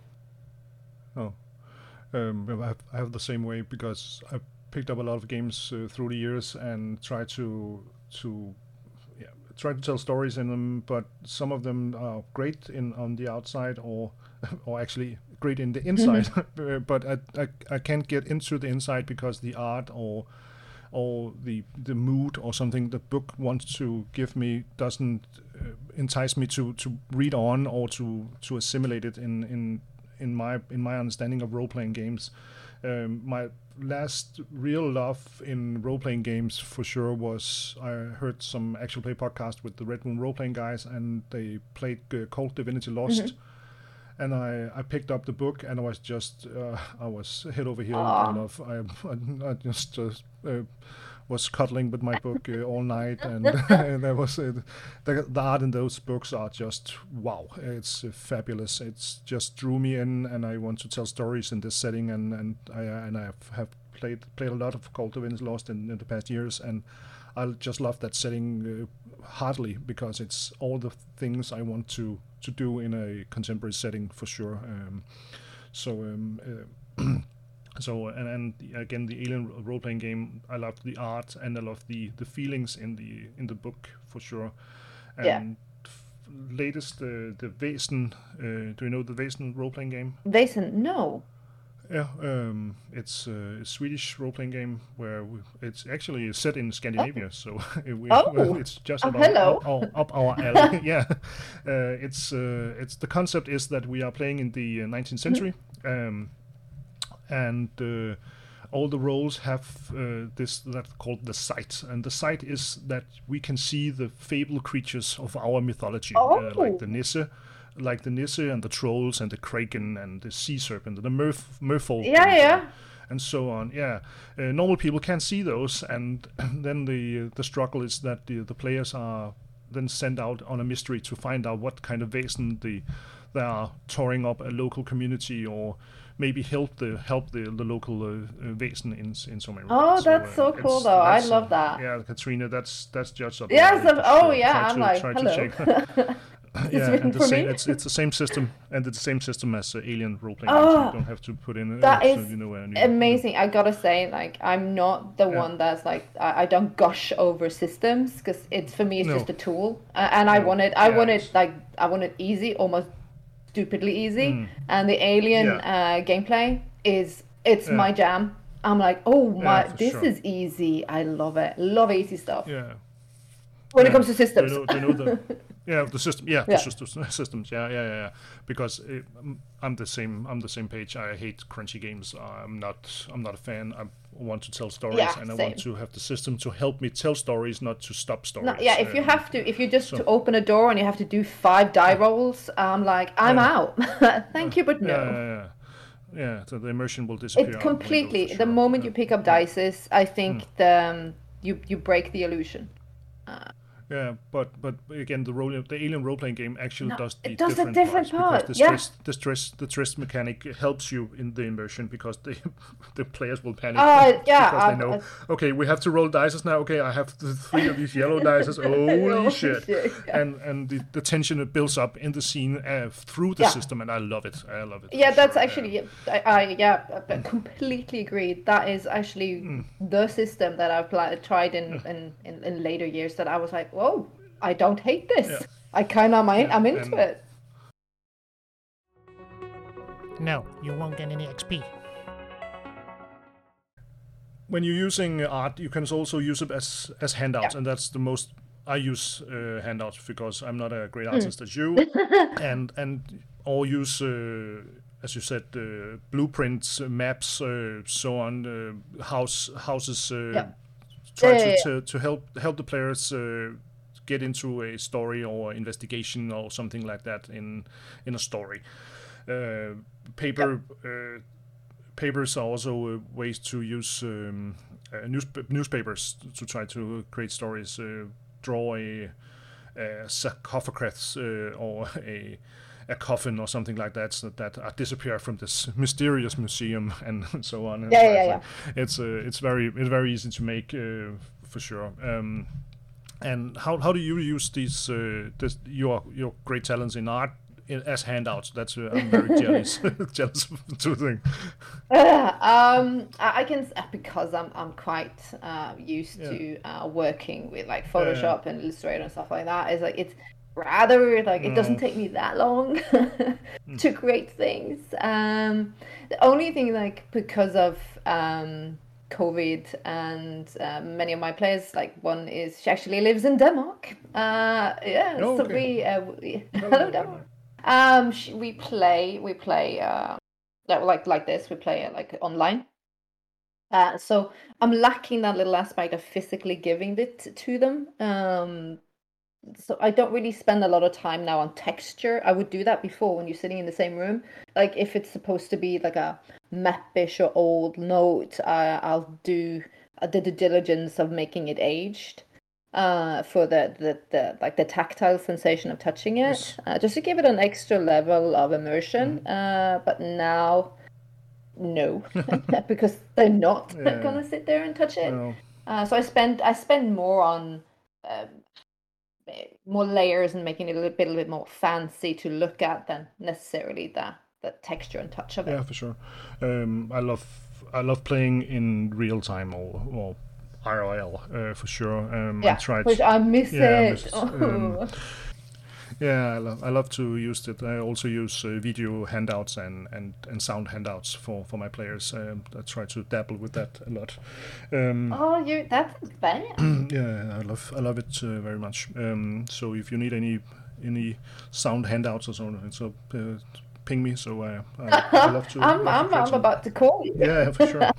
Oh, um, I have, I have the same way because I picked up a lot of games uh, through the years and try to to yeah try to tell stories in them, but some of them are great in on the outside or or actually great in the inside, Uh, but I, I I can't get into the inside because the art or or the the mood or something the book wants to give me doesn't uh, entice me to, to read on or to, to assimilate it in, in in my in my understanding of role playing games. Um, my last real love in role playing games for sure was I heard some actual play podcast with the Red Moon role playing guys, and they played uh, Cult Divinity Lost. Mm-hmm. And I, I picked up the book and I was just uh, I was head over heels Aw. in love. I, I, I just uh, uh, was cuddling with my book uh, all night, and, and there was uh, the, the art in those books are just wow. It's uh, fabulous. It's just drew me in, and I want to tell stories in this setting. And and I and I have, have played played a lot of Cult of Divinity Lost in, in the past years, and I just love that setting uh, heartily because it's all the things I want to to do in a contemporary setting for sure. Um, so um, uh, so and, and again, the Alien role playing game, I love the art and I love the the feelings in the in the book for sure. And Yeah. f- latest uh, the Væsen. Uh, do you know the Væsen role playing game? Vaesen, no. Yeah, um, it's uh, a Swedish role-playing game where we, it's actually set in Scandinavia, so it, we, Oh. well, it's just Oh, about hello. up, our, up our alley. Yeah, uh, it's uh, it's the concept is that we are playing in the uh, nineteenth century, um, and uh, all the roles have uh, this that's called the sight, and the sight is that we can see the fable creatures of our mythology, uh, like Oh. the Nisse. Like the Nisse and the trolls and the kraken and the sea serpent and the merf- merfolk Yeah, and, yeah. uh, and so on. Yeah, uh, normal people can't see those, and then the uh, the struggle is that the the players are then send out on a mystery to find out what kind of Væsen the they are touring up a local community, or maybe help the help the, the local uh, uh, Væsen in in so many. Oh, so, that's uh, so cool though. I love uh, that. Yeah, Katrina, that's that's just something. Yes. I Oh sure yeah. try I'm to, like, try hello. To check. Yeah, and the for same, me? it's it's the same system, and it's the same system as uh, Alien role playing. Oh, so you don't have to put in. Uh, that so is you know, uh, new, amazing. I gotta say, like, I'm not the Yeah. one that's like I, I don't gush over systems because it's for me it's No. just a tool, uh, and I No. want it. I Yeah, want it it's- like I want it easy, almost stupidly easy. And the Alien Yeah. uh, gameplay is it's Yeah. my jam. I'm like, oh my, Yeah, for this sure. is easy. I love it. Love easy stuff. Yeah. When Yeah. it comes to Do systems. you know, do you know the yeah the system yeah, Yeah. the systems systems yeah yeah yeah, yeah. Because it, I'm the same I'm the same page. I hate crunchy games. I'm not I'm not a fan. I want to tell stories, Yeah, and I same. want to have the system to help me tell stories, not to stop stories. No, yeah, if you Um, have to, if you just so- to open a door and you have to do five die rolls, I'm like, I'm Yeah. out. Thank you, but no. yeah, yeah, yeah. Yeah, so the immersion will disappear. It out the window completely. for The sure. moment Yeah. you pick up dices, I think the um, you you break the illusion. Yeah, but but again, the role the Alien role playing game actually No, does the it does the different, different parts part, because the yeah. stress the stress the stress mechanic helps you in the immersion, because the the players will panic. Uh, yeah, because they I- know, I- okay, we have to roll dices now. Okay, I have the three of these yellow dices. Holy Holy shit! shit, yeah. And and the, the tension it builds up in the scene uh, through the Yeah. system, and I love it. I love it. Yeah, for that's sure. actually. I, I yeah, I completely agree. That is actually Mm. the system that I've pla- tried in, in, in, in later years. That I was like, whoa, I don't hate this. Yeah. I kind of Yeah, I'm into and- it. No, you won't get any X P. When you're using art, you can also use it as as handouts, Yeah. and that's the most I use uh, handouts, because I'm not a great Hmm. artist as you, and and or use uh, as you said uh, blueprints, uh, maps, uh, so on, uh, house houses. Uh, Yeah. Try Yeah, to, yeah, to to help help the players uh, get into a story or investigation or something like that in in a story. Uh, paper. Uh, Papers are also uh, ways to use um, uh, news- newspapers to try to create stories. Uh, draw a, a sarcophagus uh, or a a coffin or something like that, so that uh, disappear from this mysterious museum and so on. And Yeah, so yeah, it's yeah. like- It's uh, it's very it's very easy to make uh, for sure. Um, and how how do you use these uh, this, your your great talents in art in, as handouts? That's uh, I'm very jealous jealous of the two things. um, I I can s- because I'm I'm quite uh, used Yeah. to uh, working with like Photoshop and Illustrator and stuff like that. It's like it's rather like it doesn't No. take me that long to create things. Um, the only thing like because of um, COVID and uh, many of my players, like one is she actually lives in Denmark. Uh, yeah, Oh, so okay. we uh, we, hello Denmark. Um, sh we play we play. Uh, yeah, like like this we play it like online, uh so I'm lacking that little aspect of physically giving it to them. Um so I don't really spend a lot of time now on texture. I would do that before when you're sitting in the same room, like if it's supposed to be like a mapish or old note, uh, I'll do uh, the due diligence of making it aged, uh for the, the the like the tactile sensation of touching it, Yes. uh, just to give it an extra level of immersion. Uh but now no, because they're not Yeah. gonna sit there and touch it. No. Uh, so I spend I spend more on um, more layers and making it a little bit, a little bit more fancy to look at than necessarily the the texture and touch of it. Yeah, for sure. Um, I love I love playing in real time or, or I R L uh, for sure. Um, I Yeah, tried. which I miss Yeah, I it. miss it. Oh. Um, yeah, I love I love to use it. I also use uh, video handouts and, and, and sound handouts for, for my players. Um, I try to dabble with that a lot. Um, Oh, you that's bad. yeah, I love I love it uh, very much. Um, so if you need any any sound handouts or something, so uh, ping me. So uh, I, I love to. I'm love to I'm, create I'm some- about to call you. Yeah, for sure.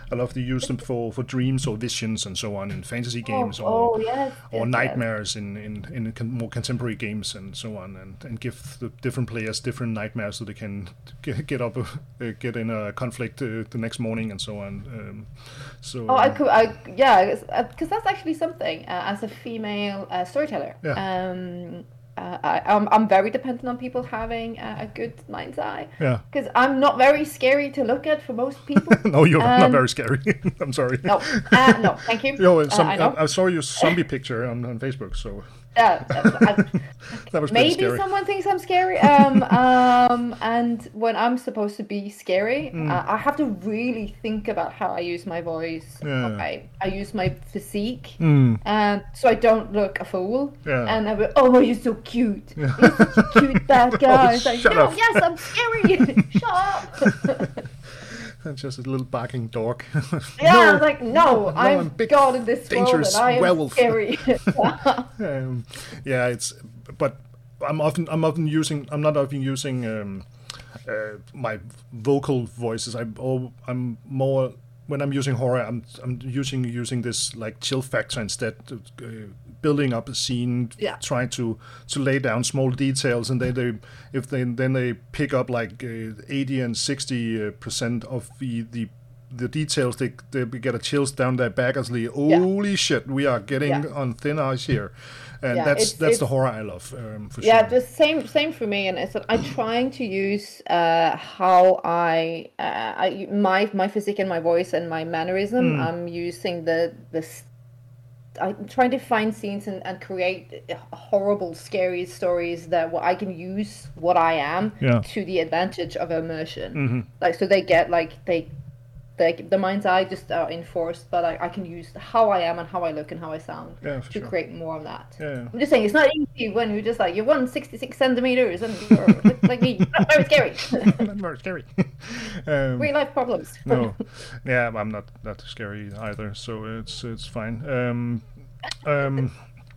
I love to use them for, for dreams or visions and so on in fantasy games, oh, or oh, yes, or yes, nightmares in in, in con- more contemporary games and so on, and, and give the different players different nightmares so they can get, get up, uh, get in a conflict uh, the next morning and so on. Um, so. Oh, I could, I yeah, because that's actually something uh, as a female uh, storyteller. Yeah. Um, Uh, I, I'm I'm very dependent on people having a, a good mind's eye. Yeah. Because I'm not very scary to look at for most people. No, you're um, not very scary. I'm sorry. No, uh, no, thank you. Yo, some, uh, I, know. I, I saw your zombie picture on, on Facebook, so. Yeah, uh, That was pretty maybe scary. someone thinks I'm scary. Um, um, and when I'm supposed to be scary, Mm. uh, I have to really think about how I use my voice. Yeah. I, I use my physique, Mm. and so I don't look a fool. Yeah. And I go, oh, you're so cute. You're such a cute bad guy. Oh, It's like, shut no, up. yes, I'm scary. Shut up. Just a little barking dog. Yeah, No, I was like, no, I'm, I'm big, God in this world, dangerous and I am werewolf. scary. um, yeah, it's. But I'm often. I'm often using. I'm not often using um, uh, my vocal voices. I'm. Oh, I'm more. When I'm using horror, I'm. I'm using using this like chill factor instead. Of, uh, building up a scene, Yeah. trying to to lay down small details, and then they, if they then they pick up like uh, eighty and sixty percent of the the the details, they they get a chills down their back as the holy shit, we are getting Yeah. on thin ice here, and Yeah, that's it's- that's the it's- horror I love um, for Yeah, sure. the same same for me, and it's that I'm trying to use uh, how I, uh, I my my physique and my voice and my mannerism. I'm using the the. s- I'm trying to find scenes and, and create horrible, scary stories that where I can use what I am Yeah. to the advantage of immersion. Like so, they get like they. They, the mind's eye just are enforced, but I, I can use how I am and how I look and how I sound Yeah, for to sure. create more of that. Yeah. I'm just saying, it's not easy when you're just like, you're one hundred sixty-six centimeters and you're look like me. Not very scary. Not very scary. um, Real life problems. no, yeah, I'm not that scary either, so it's it's fine. Um, um,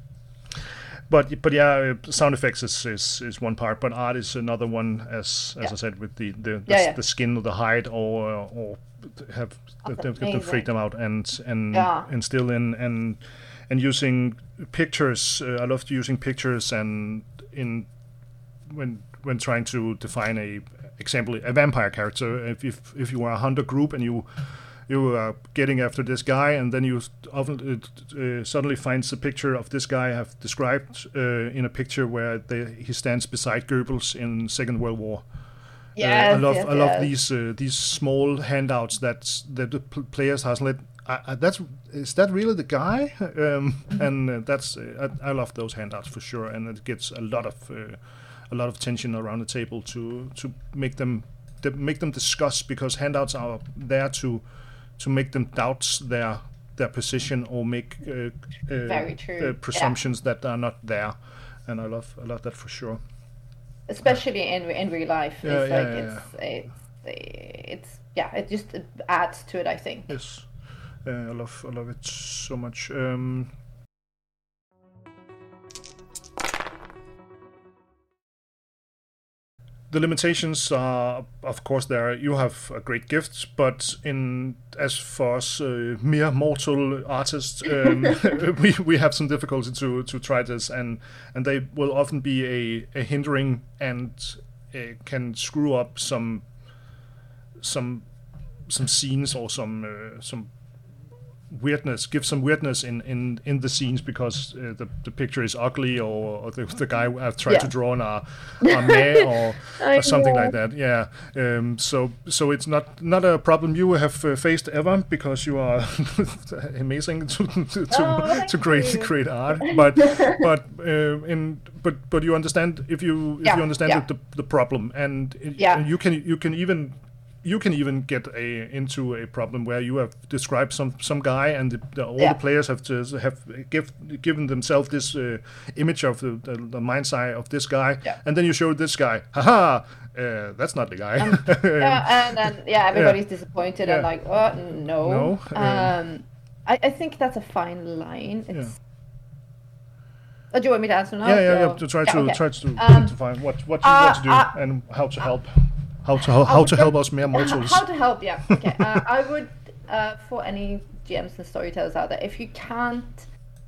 but but yeah, uh, sound effects is, is, is one part, but art is another one. As as Yeah. I said, with the the, the, Yeah, yeah. the skin or the hide, or or have Oh, to, to amazing. freak them out and and Yeah. instill in and and using pictures. Uh, I love using pictures and in when when trying to define a example a vampire character. If if if you are a hunter group and you you are getting after this guy, and then you often uh, uh, suddenly finds a picture of this guy I have described uh, in a picture where they, he stands beside Goebbels in Second World War. Uh, I Yes, love yes, I love yes. these uh, these small handouts that that the pl- players has let. I, I, that's is that really the guy? Um, and uh, that's uh, I, I love those handouts for sure, and it gets a lot of uh, a lot of tension around the table to to make them to make them discuss, because handouts are there to to make them doubt their their position or make uh, uh, Very true, uh, presumptions that are not there, and I love I love that for sure. Especially in in real life. Yeah, it's yeah, like yeah, it's, it's it's yeah, it just adds to it, I think. Yes, uh, I love I love it so much. Um, the limitations are, of course, there. You have a great gift, but in as for us uh, mere mortal artists, um, we we have some difficulty to to try this, and and they will often be a, a hindering and uh, can screw up some some some scenes or some uh, some weirdness, give some weirdness in, in, in the scenes, because uh, the the picture is ugly, or, or the, the guy I've tried Yeah. to draw on are, are meh, or, I or something know. like that. Yeah. Um, so so it's not not a problem you have uh, faced ever, because you are amazing to to to, Oh, thank to create you. create art. But but uh, in but but you understand if you if Yeah, you understand yeah. the, the problem, and, it, Yeah. and you can you can even. You can even get a into a problem where you have described some some guy, and the, the, all Yeah. the players have to have give, given themselves this uh, image of the, the, the mind's eye of this guy, Yeah. and then you show this guy, haha, uh, that's not the guy. Yeah, and then yeah, everybody's disappointed and Yeah. like, oh no. No, um, Um, I, I think that's a fine line. It's. Oh, do you want me to answer now? yeah, yeah, or- yeah. To try Yeah, to okay. try to, Um, to find what what you uh, want to do uh, and how to help, how to how, how would to go- help us mere mortals. How to help? Yeah. Okay. uh, I would uh, for any G Ms and storytellers out there. If you can't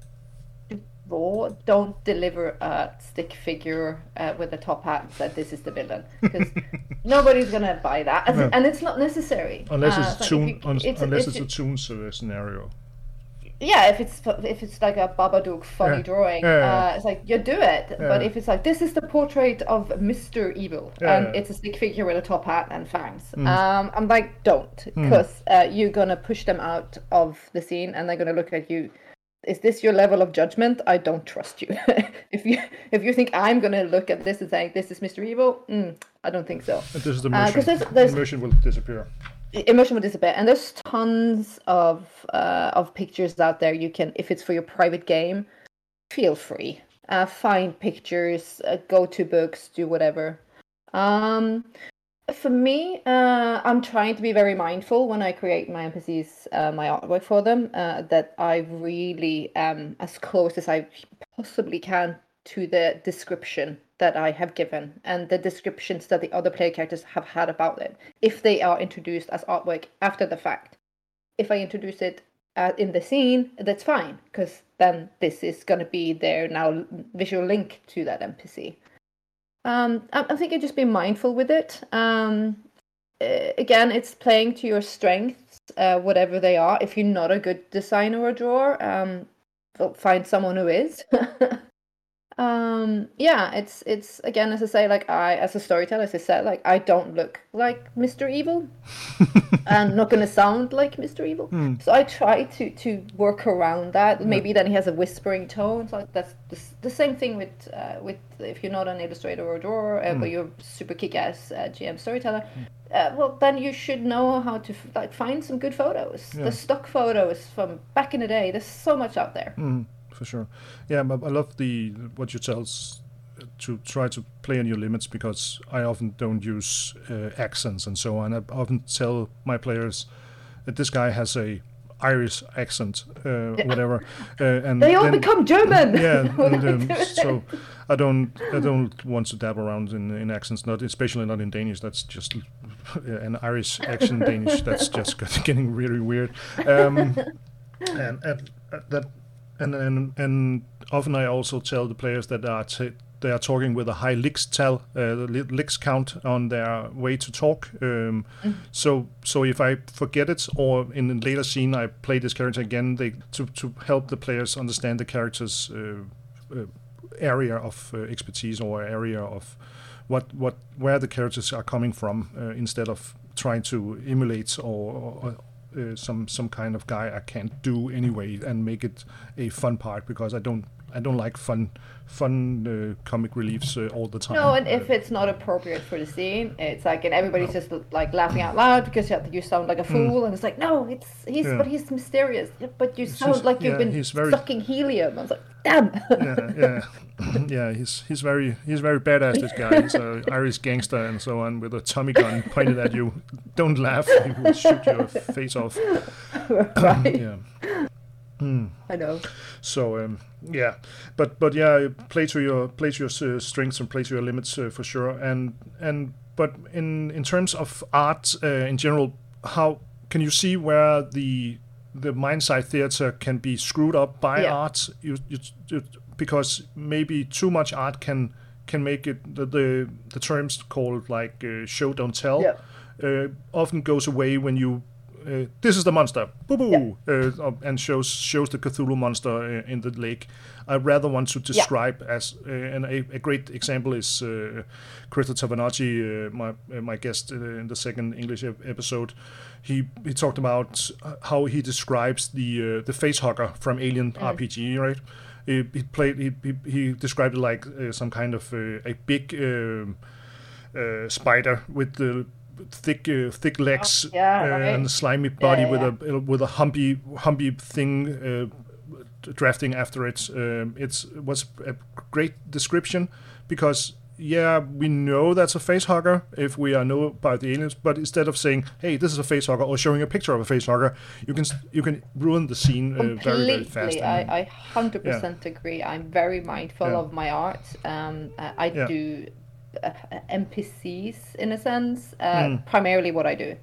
draw, don't deliver a stick figure uh, with a top hat and say this is the villain, because nobody's gonna buy that, and, No. and it's not necessary. Unless Uh, it's like if toon, you- un- it's- unless it's- it's a Toons uh, scenario. Yeah, if it's if it's like a Babadook funny Yeah. drawing, Yeah, yeah. Uh, it's like you do it. But Yeah. if it's like this is the portrait of Mister Evil, Yeah, and yeah. it's a stick figure with a top hat and fangs, Mm. um, I'm like, don't, because uh, you're gonna push them out of the scene, and they're gonna look at you. Is this your level of judgment? I don't trust you. if you if you think I'm gonna look at this and say this is Mister Evil, mm, I don't think so. And this is the Uh, motion. 'cause there's- there's- the motion will disappear. Emotion will disappear, and there's tons of uh, of pictures out there. You can, if it's for your private game, feel free. Uh, find pictures, uh, go to books, do whatever. Um, for me, uh, I'm trying to be very mindful when I create my N P Cs, uh, my artwork for them. Uh, that I really am as close as I possibly can to the description that I have given and the descriptions that the other player characters have had about it, if they are introduced as artwork after the fact. If I introduce it uh, in the scene, that's fine, because then this is going to be their now visual link to that N P C. Um, I, I think you just be mindful with it. Um, uh, again, it's playing to your strengths, uh, whatever they are. If you're not a good designer or drawer, um, well, find someone who is. Um, yeah, it's it's again, as I say, like I, as a storyteller, as I said, like I don't look like Mister Evil. I'm not gonna sound like Mister Evil, Hmm. so I try to to work around that. Maybe then he has a whispering tone. So that's the, the same thing with uh, with if you're not an illustrator or a drawer, uh, but you're a super kick-ass uh, G M storyteller. Uh, well, then you should know how to f- like find some good photos. Yeah. The stock photos from back in the day. There's so much out there. Mm, for sure. Yeah, but I love the what you tell us to try to play on your limits, because I often don't use uh, accents and so on. I often tell my players that this guy has a Irish accent, uh, whatever, uh, and They all then- become German. yeah, when and, I um, do it. so I don't I don't want to dab around in, in accents, not especially not in Danish. That's just uh, an Irish accent Danish. That's just getting really weird. Um, and, and uh, that and, and and often I also tell the players that are t- they are talking with a high licks tell uh, the li- licks count on their way to talk. Um, So so if I forget it, or in a later scene I play this character again, they to to help the players understand the character's uh, uh, area of uh, expertise, or area of what what where the characters are coming from, uh, instead of trying to emulate or, or uh, some some kind of guy I can't do anyway, and make it a fun part, because I don't I don't like fun fun uh, comic reliefs uh, all the time. No, and if Uh, it's not appropriate for the scene, it's like, and everybody's just like laughing out loud because you, you sound like a fool, and it's like, no, it's he's, Yeah. but he's mysterious. Yeah, but you sound just- like you've yeah, been he's very- sucking helium. I was like, damn. yeah, yeah, yeah. He's he's very he's very badass. This guy. He's an Irish gangster and so on, with a Tommy gun pointed at you. Don't laugh. He will shoot your face off. Right. Yeah. I know. So um, yeah, but but yeah, play to your play to your uh, strengths and play to your limits, uh, for sure. And and but in in terms of art uh, in general, how can you see where the the Mindside Theater can be screwed up by Yeah. art? You, you, you, because maybe too much art can can make it the the, the terms called like uh, show don't tell Yeah. uh, often goes away when you. Uh, this is the monster, boo boo, uh, uh, and shows shows the Cthulhu monster uh, in the lake. I rather want to describe as, uh, and a, a great example is uh, Christo Tavanacci, uh, my uh, my guest uh, in the second English ep- episode. He he talked about how he describes the uh, the facehugger from Alien R P G, right? He, he played he, he he described it like uh, some kind of uh, a big uh, uh, spider with the thick uh, thick legs, Oh, yeah, uh, right. and a slimy body Yeah, yeah, with a with a humpy humpy thing uh, drafting after it. Um, it's was a great description, because yeah, we know that's a facehugger if we are know about the aliens, but instead of saying, hey, this is a facehugger, or showing a picture of a facehugger, you can you can ruin the scene uh, very very fast. Completely, And- I, I hundred percent agree. I'm very mindful Yeah. of my art. Um, I, I Yeah. do uh, N P Cs in a sense. Uh, Mm. Primarily, what I do.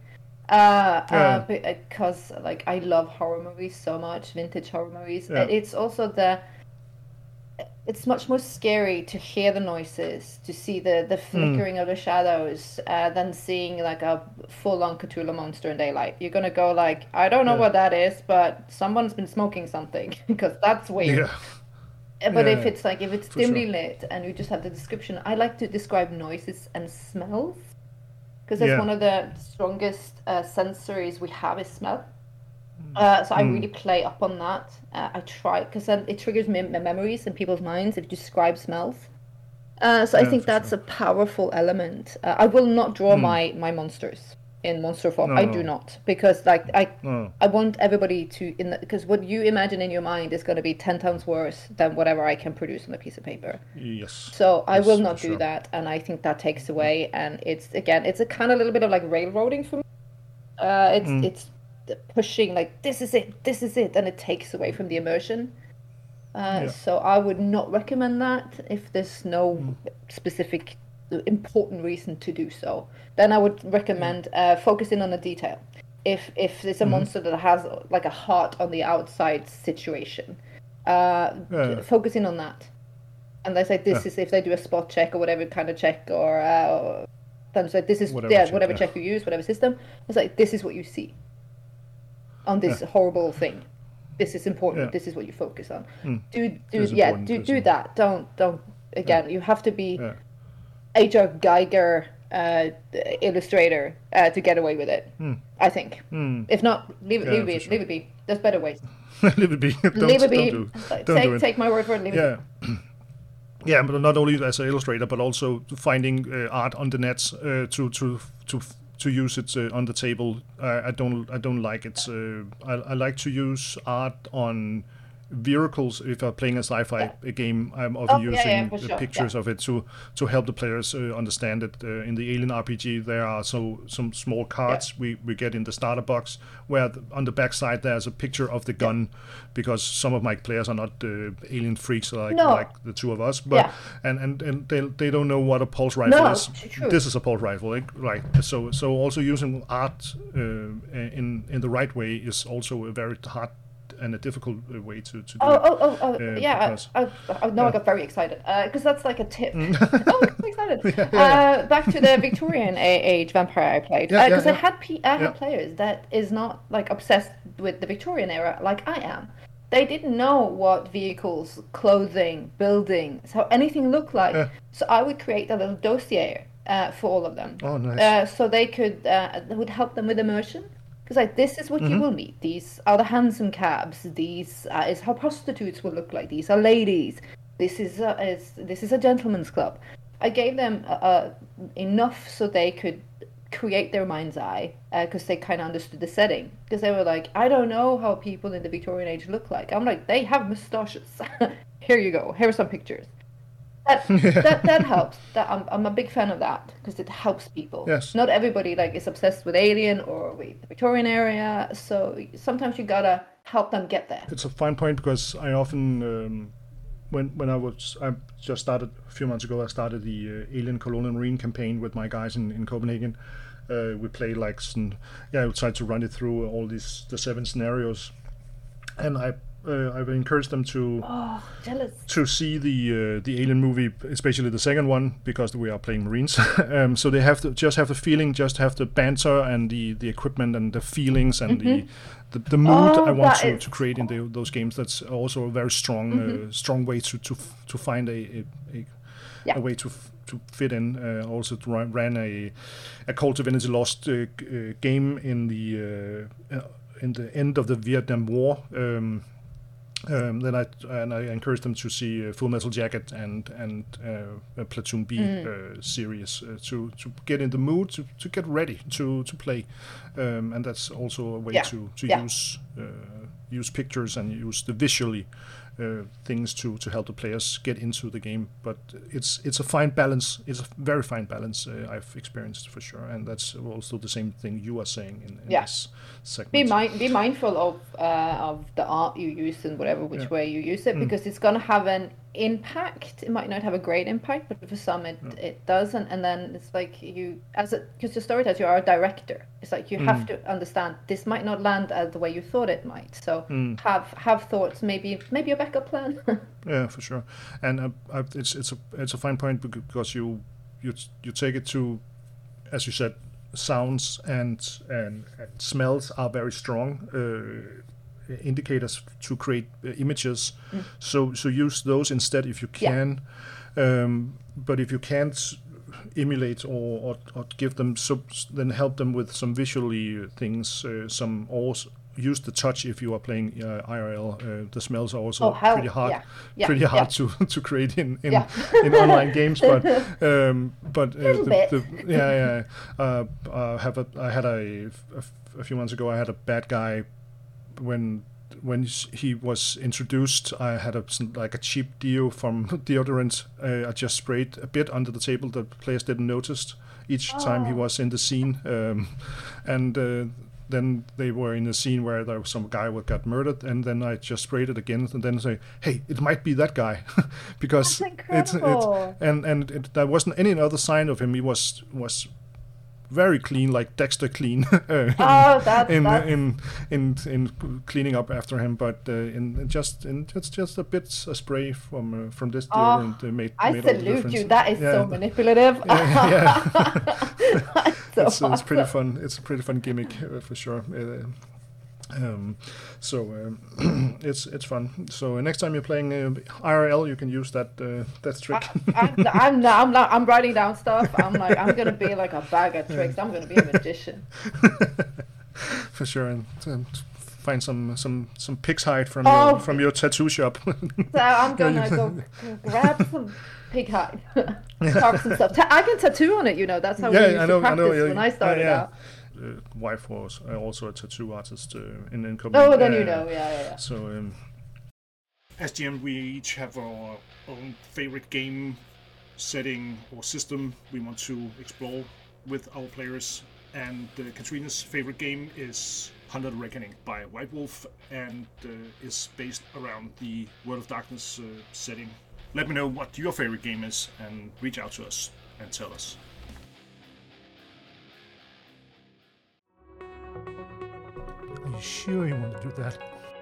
Uh, Yeah. uh, because like I love horror movies so much, vintage horror movies. Yeah. It's also the it's much more scary to hear the noises, to see the the flickering of the shadows, uh, than seeing like a full-on Cthulhu monster in daylight. You're gonna go like, I don't know Yeah. what that is, but someone's been smoking something because that's weird. Yeah. Uh, But if Yeah, it's like if it's for dimly sure. lit and you just have the description, I like to describe noises and smells because that's Yeah. one of the strongest uh, sensories we have is smell. Uh, so I Hmm. really play up on that. Uh, I try because then it triggers mem- memories in people's minds if you describe smells. Uh, so I Yeah, think for that's sure. a powerful element. Uh, I will not draw my, my monsters in monster form. No, I no. do not because like I No. I want everybody to in because what you imagine in your mind is going to be ten times worse than whatever I can produce on a piece of paper. Yes. So I Yes, will for not do sure. that, and I think that takes away. And it's again, it's a kind of little bit of like railroading for me. Uh, it's Mm. it's pushing like this is it, this is it, and it takes away from the immersion. Uh, Yeah. So I would not recommend that if there's no Mm. specific important reason to do so. Then I would recommend uh, focusing on the detail. If if it's a Mm-hmm. monster that has like a heart on the outside situation, uh, Yeah. focusing on that. And they say this Yeah. is if they do a spot check or whatever kind of check or uh, then it's like this is Whatever yeah check, whatever yeah. check you use, whatever system. It's like this is what you see on this Yeah. horrible thing. This is important. Yeah. This is what you focus on. Mm. Do do This is yeah important, do this do is- that. Don't don't again. You have to be Yeah. H R Geiger uh, illustrator uh, to get away with it. I think. If not, leave it Hmm. Yeah, leave it be. for sure. Leave it be. There's better ways. Leave it be. Don't, leave it be. don't do, Like, don't take do it. take my word for it. Leave it Yeah. Yeah, but not only as an illustrator, but also finding uh, art on the net uh, to to to to use it uh, on the table. Uh, I don't I don't like it. Uh, I, I like to use art on vehicles. If I'm playing a sci-fi game, I'm often Oh, yeah, using yeah, for uh, sure, pictures of it to to help the players uh, understand it. Uh, in the Alien R P G, there are so some small cards we, we get in the starter box where the, on the back side there's a picture of the gun, because some of my players are not uh, alien freaks like No. like the two of us, but Yeah. and, and and they they don't know what a pulse rifle No, is. t- true. This is a pulse rifle, like, right? So so also using art uh, in in the right way is also a very hard and a difficult uh, way to, to do Oh, it. oh, oh, oh Uh, yeah. because- I, I, I know I got very excited because that's like a tip. Mm. oh, I'm so excited. Uh, back to the Victorian a- age vampire I played Yeah, because yeah, I yeah. had pe- I had Yeah. players that is not like obsessed with the Victorian era like I am. They didn't know what vehicles, clothing, buildings, how anything looked like. Yeah. So I would create a little dossier uh, for all of them. Oh, nice. Uh, so they could uh, that would help them with immersion. Because like this is what Mm-hmm. you will meet. These are the handsome cabs. These uh, is how prostitutes will look like. These are ladies. This is a, is this is a gentleman's club. I gave them uh, uh, enough so they could create their mind's eye because they kind of understood the setting. Because they were like, I don't know how people in the Victorian age look like. I'm like, they have moustaches. Here you go. Here are some pictures. That, that that helps. That I'm I'm a big fan of that because it helps people. Yes. Not everybody like is obsessed with Alien or with the Victorian area. So sometimes you gotta help them get there. It's a fine point because I often, um, when when I was, I just started a few months ago. I started the uh, Alien Colonial Marine campaign with my guys in in Copenhagen. Uh, we played like some, yeah, we tried to run it through all these the seven scenarios, and I uh, I've encouraged them to. Oh, jealous. to see the uh, the Alien movie, especially the second one, because we are playing Marines. um, so they have to just have the feeling, just have the banter and the, the equipment and the feelings and the, the the mood Oh, I want that to, is to create in the, those games. That's also a very strong uh, strong way to to f- to find a a, a, Yeah. a way to f- to fit in. Uh, also to run, ran a a Call to Divinity Lost uh, g- uh, game in the uh, uh, in the end of the Vietnam War. Um, Um, then I and I encourage them to see uh, Full Metal Jacket and and uh, a Platoon B uh, series uh, to to get in the mood to, to get ready to to play, um, and that's also a way Yeah. to to Yeah. use uh, use pictures and use the visually uh, things to to help the players get into the game. But it's it's a fine balance. It's a very fine balance uh, I've experienced for sure, and that's also the same thing you are saying in, in Yeah. this segment. Be mind be mindful of uh, of the art you use and whatever which Yeah. way you use it because it's gonna have an impact. It might not have a great impact, but for some it, Yeah. it does. And, and then it's like you, as a, because you're storyteller, you are a director. It's like you have to understand this might not land as the way you thought it might. So have have thoughts, maybe maybe a backup plan. Yeah, for sure. And uh, uh, it's it's a it's a fine point because you you you take it to, as you said, sounds and and, and smells are very strong uh, indicators to create uh, images. Mm. So so use those instead if you can. Yeah. Um, but if you can't emulate or, or, or give them, so then help them with some visually things. Uh, some also use the touch if you are playing uh, I R L. Uh, the smells are also oh, hell, pretty hard, yeah. Yeah, pretty hard yeah. to, to create in in, yeah. in online games. But um, but uh, the, the, the, yeah yeah. Uh, uh, have a I had a, a a few months ago. I had a bad guy when. When he was introduced, I had a like a cheap deo from deodorant. Uh, I just sprayed a bit under the table. The players didn't notice each oh. time he was in the scene, um, and uh, then they were in a scene where there was some guy who got murdered, and then I just sprayed it again, and then say, "Hey, it might be that guy," because it's it, and and it, there wasn't any other sign of him. He was was. very clean, like Dexter clean. uh, oh, that's in, that's... in in in cleaning up after him, but uh, in just in it's just a bit a spray from uh, from this deodorant oh, uh, made. I made all the salute difference. you. That is yeah. so manipulative. Yeah, yeah. so it's, awesome. it's pretty fun. It's a pretty fun gimmick uh, for sure. Uh, Um, so um, it's it's fun. So uh, next time you're playing uh, I R L, you can use that uh, that trick. I, I'm, I'm, I'm, not, I'm writing down stuff. I'm like I'm gonna be like a bag of tricks. I'm gonna be a magician. For sure, and, and find some some some pig's hide from oh. your from your tattoo shop. So I'm gonna go grab some pig hide, carve some stuff. Ta- I can tattoo on it. You know, that's how yeah, we used I know, to practice I know, yeah, when I started uh, yeah. out. Uh, wife was uh, also a tattoo artist uh, in in Copenhagen. Oh, then uh, you know, yeah, yeah. yeah. So, um, as G M, we each have our own favorite game setting or system we want to explore with our players. And uh, Katrina's favorite game is Hunter the Reckoning by White Wolf, and uh, is based around the World of Darkness uh, setting. Let me know what your favorite game is, and reach out to us and tell us. Are you sure you want to do that?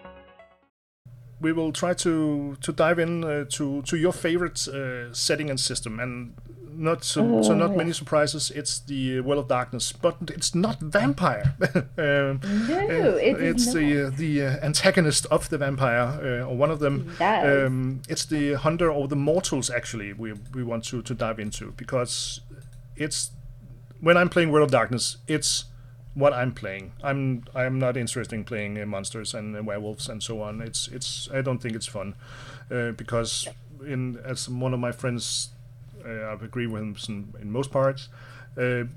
We will try to to dive in uh, to to your favorite uh, setting and system, and not so, oh, so not yeah. many surprises. It's the World of Darkness, but it's not vampire. um, no, it it's is the not. Uh, the uh, antagonist of the vampire, uh, or one of them. Yes. Um, it's the hunter or the mortals. Actually, we we want to to dive into, because it's when I'm playing World of Darkness, it's what I'm playing. I'm I'm not interested in playing uh, monsters and uh, werewolves and so on. It's it's I don't think it's fun, uh, because in as one of my friends, uh, I agree with him in, in most parts. Uh,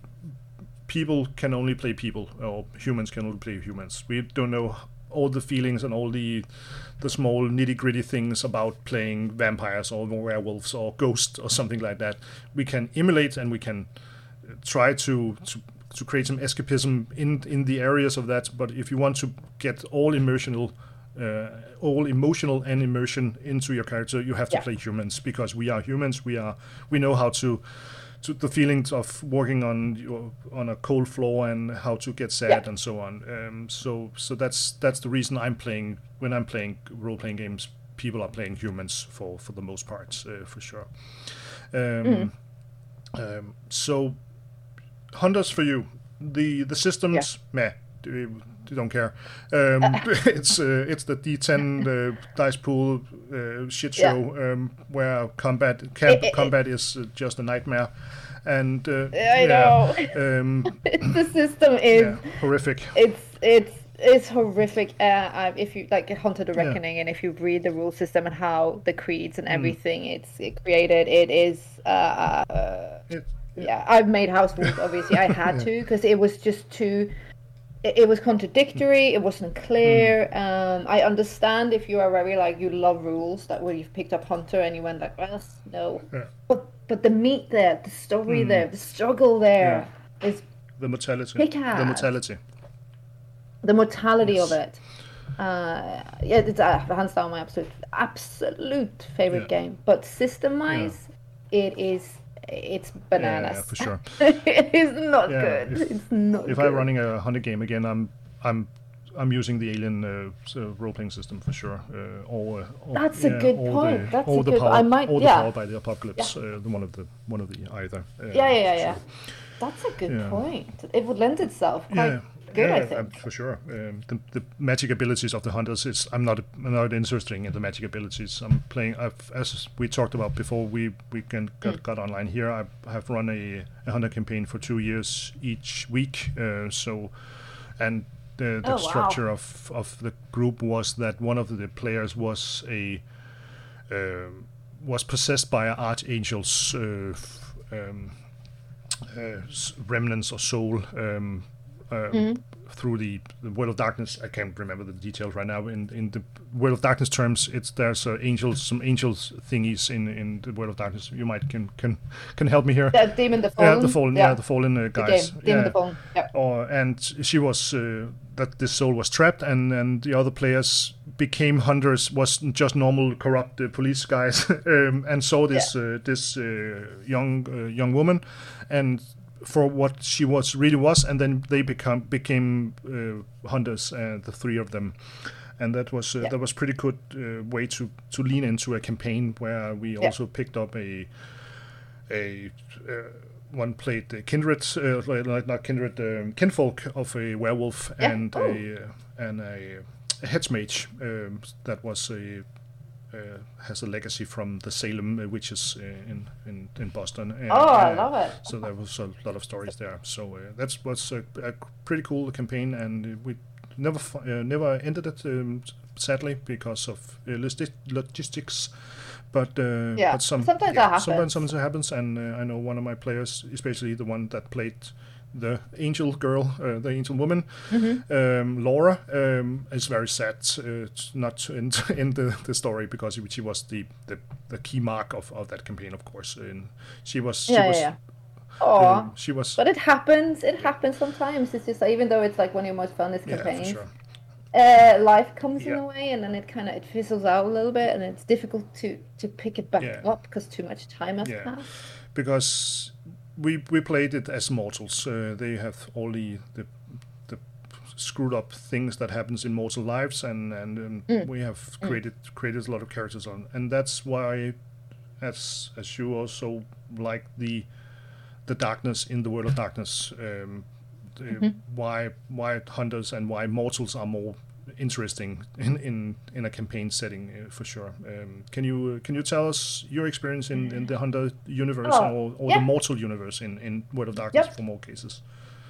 people can only play people, or humans can only play humans. We don't know all the feelings and all the the small nitty gritty things about playing vampires or werewolves or ghosts or something like that. We can emulate and we can try to to. to create some escapism in in the areas of that, but if you want to get all emotional, uh, all emotional and immersion into your character, you have to yeah. play humans, because we are humans. We are we know how to, to the feelings of walking on your, on a cold floor and how to get sad yeah. and so on. Um, so so that's that's the reason I'm playing when I'm playing role playing games. People are playing humans for for the most part, uh, for sure. Um, mm. um, so. Hunters for you, the the systems, yeah. meh, you don't care. Um, it's uh, it's the D ten uh, dice pool uh, shit show, yeah. um, where combat camp, it, combat it, is uh, just a nightmare, and uh, I yeah, know um, the system is yeah, horrific. It's it's it's horrific. Uh, if you like Hunter the Reckoning, yeah. and if you read the rule system and how the creeds and everything mm. it's created, it is. Uh, uh, it, Yeah, I've made house rules, obviously. I had yeah. to, because it was just too... It, it was contradictory, it wasn't clear. Mm. Um, I understand if you are very, like, you love rules, that where you've picked up Hunter and you went like, well, no. Yeah. But but the meat there, the story mm. there, the struggle there yeah. is... The mortality. Kick-ass. The mortality. The mortality yes. of it. Uh, yeah, it's uh, hands down my absolute absolute favorite Yeah. game. But system wise, it is it's bananas. Yeah, for sure. It is not Yeah, good. if- it's not If good. I'm running a hunter game again, I'm I'm I'm using the Alien uh, so role playing system for sure. Uh, all, uh, all, That's a yeah, good all point. The, That's all a the good- power, I might- all yeah. the power by the apocalypse. Uh, the one of the one of the either. Uh, Yeah, yeah, yeah, so- yeah. That's a good Yeah. point. It would lend itself quite Yeah, good, yeah, I um, think. for sure. Um, the, the magic abilities of the hunters is I'm not I'm not interested in the magic abilities. I'm playing. I've, as we talked about before, we we can got, Mm. got online here. I have run a, a hunter campaign for two years each week. Uh, so, and the, the Oh, wow. structure of of the group was that one of the players was a um was possessed by archangels. Uh, f- um, uh, s- remnants or soul um, um, through the, the World of Darkness. I can't remember the details right now. In in the World of Darkness terms, it's there's uh, angels, some angels thingies in, in the World of Darkness. You might can can can help me here. The Demon the Fallen. Yeah, the fallen. Yeah, the fallen uh, The guys. game. Demon yeah. the Fallen. Yeah. Or and she was uh, that this soul was trapped, and and the other players became hunters. Was just normal corrupt uh, police guys, um, and saw this uh, this uh, young uh, young woman, and for what she was really was, and then they become became uh, hunters, uh, the three of them. And that was uh, Yeah. that was pretty good uh, way to, to lean into a campaign where we Yeah. also picked up a a uh, one played uh, kindred, uh, like not kindred, um, kinfolk of a werewolf Yeah. and Oh. a uh, and a, a heads mage um, that was a uh, has a legacy from the Salem uh, witches uh, in, in in Boston. And, Oh, I uh, love it. So there was a lot of stories there. So uh, that's was a, a pretty cool campaign, and uh, we never f- uh, never ended it, um, sadly, because of uh, logisti- logistics. But uh, Yeah, but some, sometimes yeah, that Sometimes happens. sometimes it happens, and uh, I know one of my players, especially the one that played the angel girl, uh, the angel woman, Mm-hmm. um, Laura, um, is very sad uh, t- not to end in the, the story, because she was the, the, the key mark of, of that campaign, of course. And she was she Yeah, was yeah, yeah. Aw. um, she was But it happens. It happens sometimes. It's just like, even though it's like one of your most funnest yeah, for campaigns, sure. uh, life comes in Yeah. a way, and then it kind of it fizzles out a little bit, and it's difficult to to pick it back Yeah. up because too much time has Yeah. passed. Because we we played it as mortals. Uh, they have all the, the the screwed up things that happens in mortal lives, and and um, Mm. we have created created a lot of characters on, and that's why, as as you also like the the darkness in the World of Darkness. Um, the, Mm-hmm. Why why hunters and why mortals are more interesting in, in, in a campaign setting, uh, for sure. Um, can you uh, can you tell us your experience in, in the hunter universe, Oh, or, or yeah. the mortal universe in, in World of Darkness, Yep. for more cases?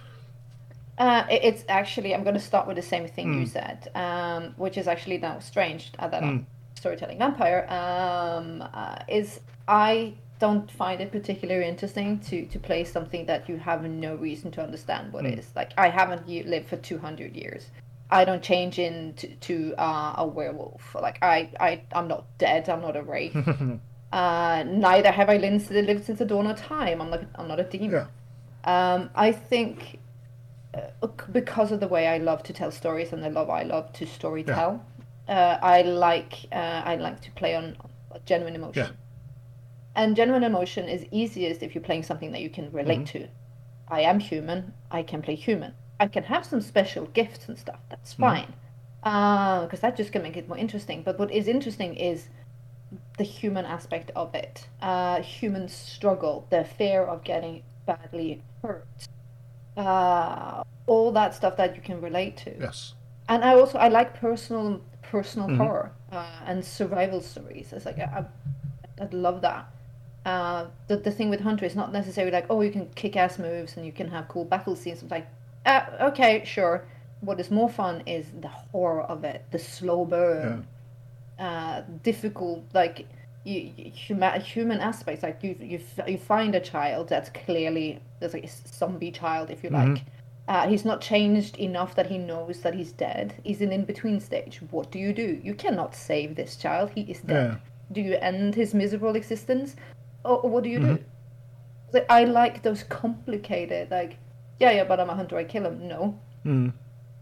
Uh, it- it's actually I'm going to start with the same thing you Mm. said, um, which is actually now strange uh, that Mm. I'm storytelling vampire. Um, uh, is I don't find it particularly interesting to to play something that you have no reason to understand what Mm. it is. Like, I haven't y- lived for two hundred years. I don't change into to uh, a werewolf. Like, I I I'm not dead. I'm not a wraith. uh, neither have I lived, lived since the dawn of time. I'm like I'm not a demon. Yeah. Um, I think uh, because of the way I love to tell stories and the love I love to story Yeah. tell, uh, I like uh, I like to play on, on genuine emotion. Yeah. And genuine emotion is easiest if you're playing something that you can relate Mm-hmm. to. I am human. I can play human. I can have some special gifts and stuff. That's Mhm. fine, because that just can make it more interesting. But what is interesting is the human aspect of it, uh, human struggle, the fear of getting badly hurt, uh, all that stuff that you can relate to. Yes. And I also I like personal personal Mhm. horror uh, and survival stories. It's like I, I, I love that. Uh, the the thing with Hunter is not necessarily like, oh, you can kick ass moves and you can have cool battle scenes. It's like, uh, okay, sure. What is more fun is the horror of it, the slow burn, uh, difficult, like you, you, human human aspects. Like you you f- you find a child that's clearly there's like a zombie child, if you Mhm. like. Uh, he's not changed enough that he knows that he's dead. He's in in-between stage. What do you do? You cannot save this child. He is dead. Yeah. Do you end his miserable existence? Or, or what do you do? So I like those complicated, like, yeah, yeah, but I'm a hunter, I kill him. No. Mm.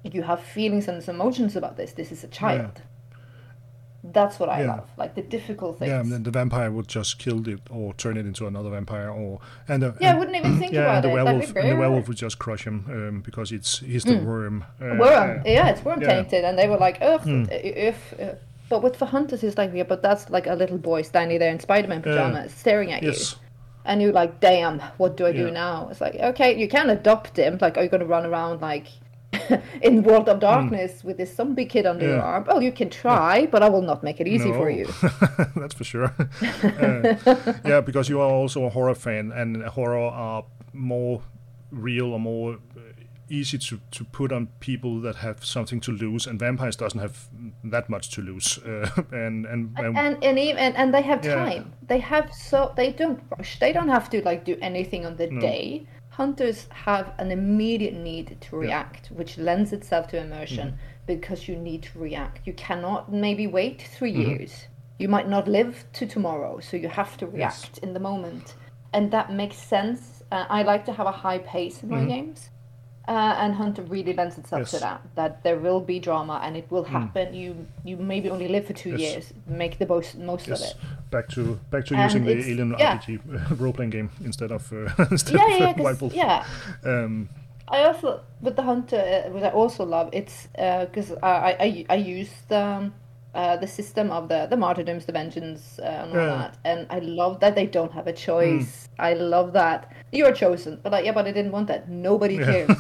you have feelings and emotions about this. This is a child. Yeah. That's what I Yeah. love, like the difficult things. Yeah, and then the vampire would just kill it or turn it into another vampire, or and the, Yeah, I and- wouldn't even think yeah, about and the it. werewolf, That'd be and the very werewolf rare. would just crush him um, because it's he's the worm. Uh, Worm, uh, yeah, it's worm yeah. tainted, and they were like, ugh, Hmm. if. Uh, but with the hunters, it's like, yeah, but that's like a little boy standing there in Spider-Man pajamas, staring at you, yes. and you're like, damn, what do I do Yeah. now? It's like, okay, you can adopt him. Like, are you going to run around like in World of Darkness with this zombie kid under your Hmm. Yeah. arm? Well, you can try, but I will not make it easy for No. you. That's for sure. Uh, yeah, because you are also a horror fan, and horror are more real or more uh, easy to, to put on people that have something to lose, and vampires doesn't have that much to lose. Uh, and, and, and and and even and, and they have Yeah. time. They have so they don't rush. They don't have to like do anything on the No. day. Hunters have an immediate need to react, which lends itself to immersion Mm-hmm. because you need to react. You cannot maybe wait three Mm-hmm. years. You might not live to tomorrow, so you have to react in the moment, and that makes sense. Uh, I like to have a high pace in my games. Uh, and Hunter really lends itself Mm-hmm. Yes. to that. That there will be drama, and it will happen. You you maybe only live for two Yes. years. Make the most most of yes, it. back to back to And using the it's- Alien yeah. R P G uh, role-playing game instead of uh, instead Yeah, yeah, yeah. of 'cause- White Wolf. yeah. Um, I also with the Hunter, uh, what I also love, it's because I, I I used um, uh, the system of the the martyrdoms, the vengeance, uh, and all Yeah. that, and I love that they don't have a choice. I love that you're chosen, but like, yeah, but I didn't want that. Nobody Yeah. cares.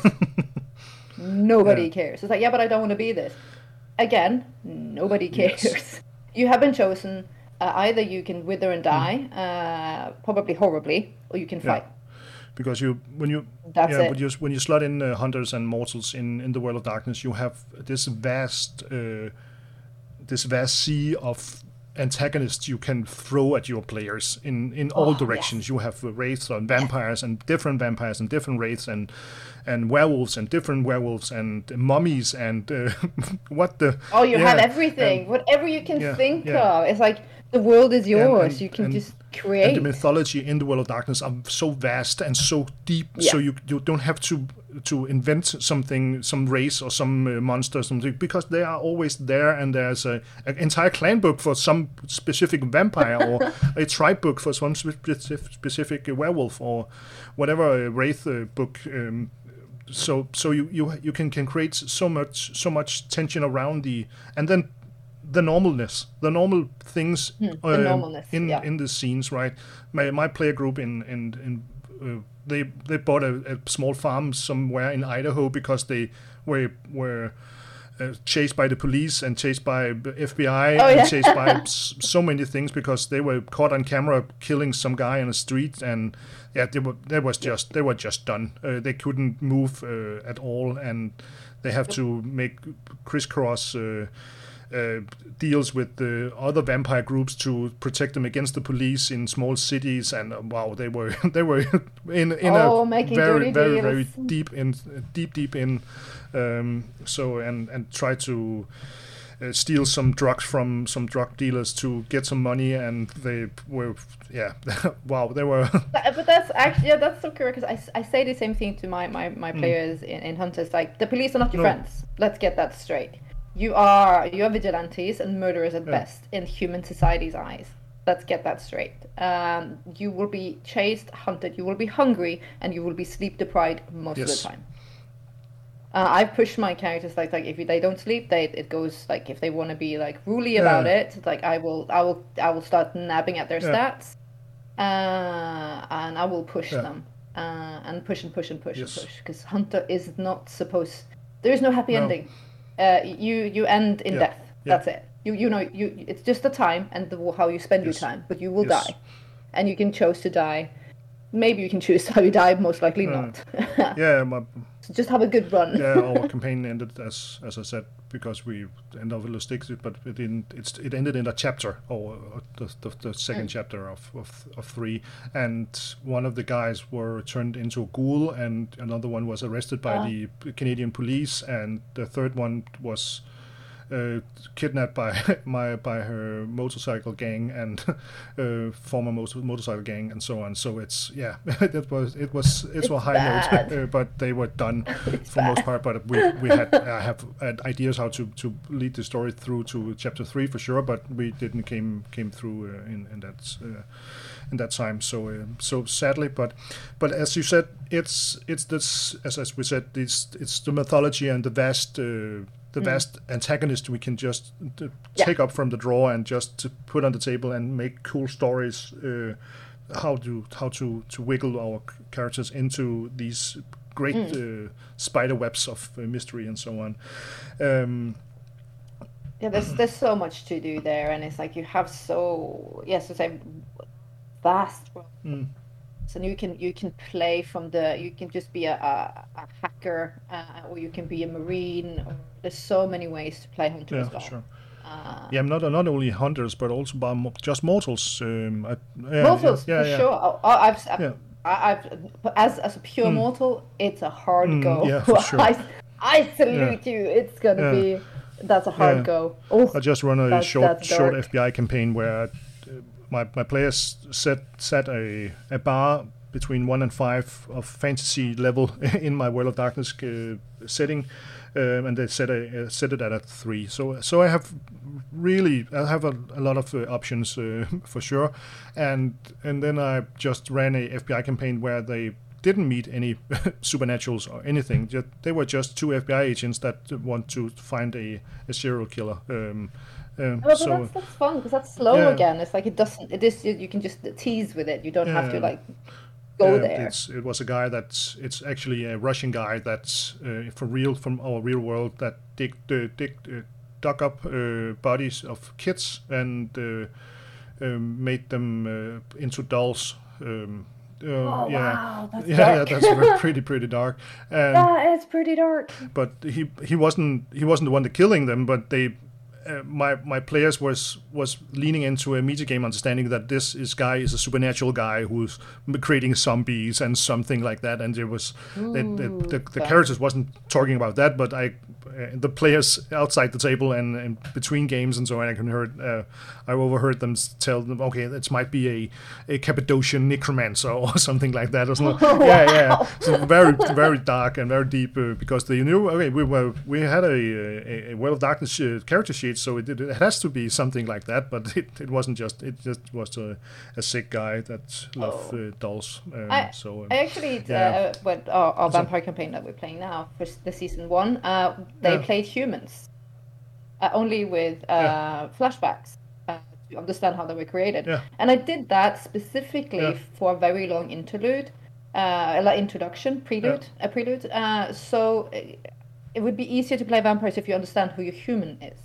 Nobody Yeah. cares. It's like, yeah, but I don't want to be this. Again, nobody Yes. cares. You have been chosen. Uh, either you can wither and die, uh, probably horribly, or you can Hmm. Yeah. fight. because you when you That's yeah it. but you, when you slot in uh, hunters and mortals in in the world of darkness, you have this vast uh, this vast sea of antagonists you can throw at your players in in all Oh, directions. yes. You have uh, wraiths and vampires and different vampires and different wraiths and and werewolves and different werewolves and mummies and uh, what the Oh, you yeah, have everything. and- Whatever you can yeah, think yeah. of. It's like the world is yours. and- you can and- just and create. the mythology in the world of darkness are so vast and so deep, so Yeah. you you don't have to to invent something, some race or some uh, monster or something, because they are always there, and there's a, an entire clan book for some specific vampire or a tribe book for some specific, specific werewolf or whatever uh, wraith uh, book. Um, so so you, you you can, can create so much so much tension around the, and then the normalness, the normal things Hmm, the um, normalness, in yeah. in the scenes, right? My my player group in in, in uh, they they bought a, a small farm somewhere in Idaho because they were were uh, chased by the police and chased by the F B I Oh, and yeah. chased by s- so many things because they were caught on camera killing some guy on the street, and yeah, they were they was just they were just done. Uh, they couldn't move uh, at all, and they have to make crisscross uh, uh, deals with the other vampire groups to protect them against the police in small cities. And uh, wow, they were they were in in Oh, a making very dirty very deals. very deep in deep deep in. Um, so and and try to. Uh, steal some drugs from some drug dealers to get some money, and they were, yeah, wow, they were, But but that's actually, yeah, that's so correct, because I, s- I say the same thing to my, my, Hmm. my players in, in Hunters. Like, the police are not your No. friends. Let's get that straight. You are you are vigilantes and murderers at Yeah. best in human society's eyes. Let's get that straight. Um, you will be chased, hunted, you will be hungry, and you will be sleep deprived most Yes. of the time. Uh, I've pushed my characters like like if they don't sleep, they it goes like if they want to be like ruly about Yeah. it, like I will I will I will start nabbing at their Yeah. stats, uh, and I will push Yeah. them uh, and push and push and push Yes. and push, because Hunter is not supposed. There is no happy No. ending. Uh, you you end in Yeah. death. Yeah. That's it. You you know you it's just the time and the, how you spend Yes. your time, but you will Yes. die, and you can choose to die. Maybe you can choose how you die. Most likely not. yeah, my, So just have a good run. yeah, our campaign ended as as I said because we ended up with the sticks, but it didn't. It's it ended in a chapter or uh, the the, the second Mm. chapter of, of of three, and one of the guys were turned into a ghoul, and another one was arrested by Ah. the Canadian police, and the third one was uh, kidnapped by my by her motorcycle gang and uh, former motor, motorcycle gang and so on. So it's yeah, it was it was it It's was a high bad. note, uh, but they were done It's for bad. most part. But we we had I have had ideas how to, to lead the story through to chapter three for sure, but we didn't came came through uh, in in that. Uh, in that time, so uh, so sadly, but but as you said, it's it's this as as we said, it's it's the mythology and the vast uh, the vast antagonist we can just uh, Yeah. take up from the drawer and just to put on the table and make cool stories. Uh, how to how to to wiggle our c- characters into these great uh, spider webs of uh, mystery and so on. Um, Yeah, there's there's so much to do there, and it's like you have so yes, to say vast world. mm, So you can you can play from the you can just be a, a, a hacker, uh, or you can be a marine. Or there's so many ways to play hunter yeah, as well. sure. Uh, Yeah, not not only hunters, but also by mo- just mortals. Um, I, yeah, mortals yeah, for yeah, sure. I, I- I've, I've, Yeah. I, I've as as a pure mortal, it's a hard Mm, go. yeah, for sure. I, I salute you. It's gonna Yeah. be that's a hard Yeah. go. Oh, I just run a That's- short that's short dark. F B I campaign where uh, my my players set set a a bar between one and five of fantasy level in my World of Darkness uh, setting, um, and they set a uh, set it at a three. So so I have really I have a, a lot of uh, options uh, for sure, and and then I just ran a F B I campaign where they didn't meet any supernaturals or anything. Just, they were just two F B I agents that want to find a, a serial killer. Um, um, Well, so but that's, that's fun because that's slow Yeah. again. It's like it doesn't. It is you can just tease with it. You don't have to Yeah. like go uh, there. it's, it was a guy that's it's actually a Russian guy that's uh, for real from our real world that dig uh, dig uh, dug up uh, bodies of kids and uh, um, made them uh, into dolls. Um, uh, Oh, yeah. wow, that's yeah, dark. yeah, that's very- pretty pretty dark. Um, Yeah, it's pretty dark. but he he wasn't he wasn't the one that killing them, but they uh, my my players was was leaning into a meta game understanding that this is guy is a supernatural guy who's m- creating zombies and something like that, and it was they, the, the, the dark. characters wasn't talking about that, but I uh, the players outside the table and, and between games and so on, I can heard uh, I overheard them s- tell them, okay, this might be a a Cappadocian necromancer or something like that or something. Yeah, yeah. So very very dark and very deep uh, because they knew okay we were we had a a, a World of Darkness uh, character sheet, so it, it has to be something like that, but it, it wasn't just it just was a, a sick guy that loved Oh. uh, dolls. Um, I, so um, I actually, yeah. uh, with our, our vampire campaign that we're playing now for s- the season one, uh, they Yeah. played humans, uh, only with uh, Yeah. flashbacks uh, to understand how they were created. Yeah. And I did that specifically Yeah. for a very long interlude, uh, like introduction, prelude, a prelude. Uh, so it, it would be easier to play vampires if you understand who your human is.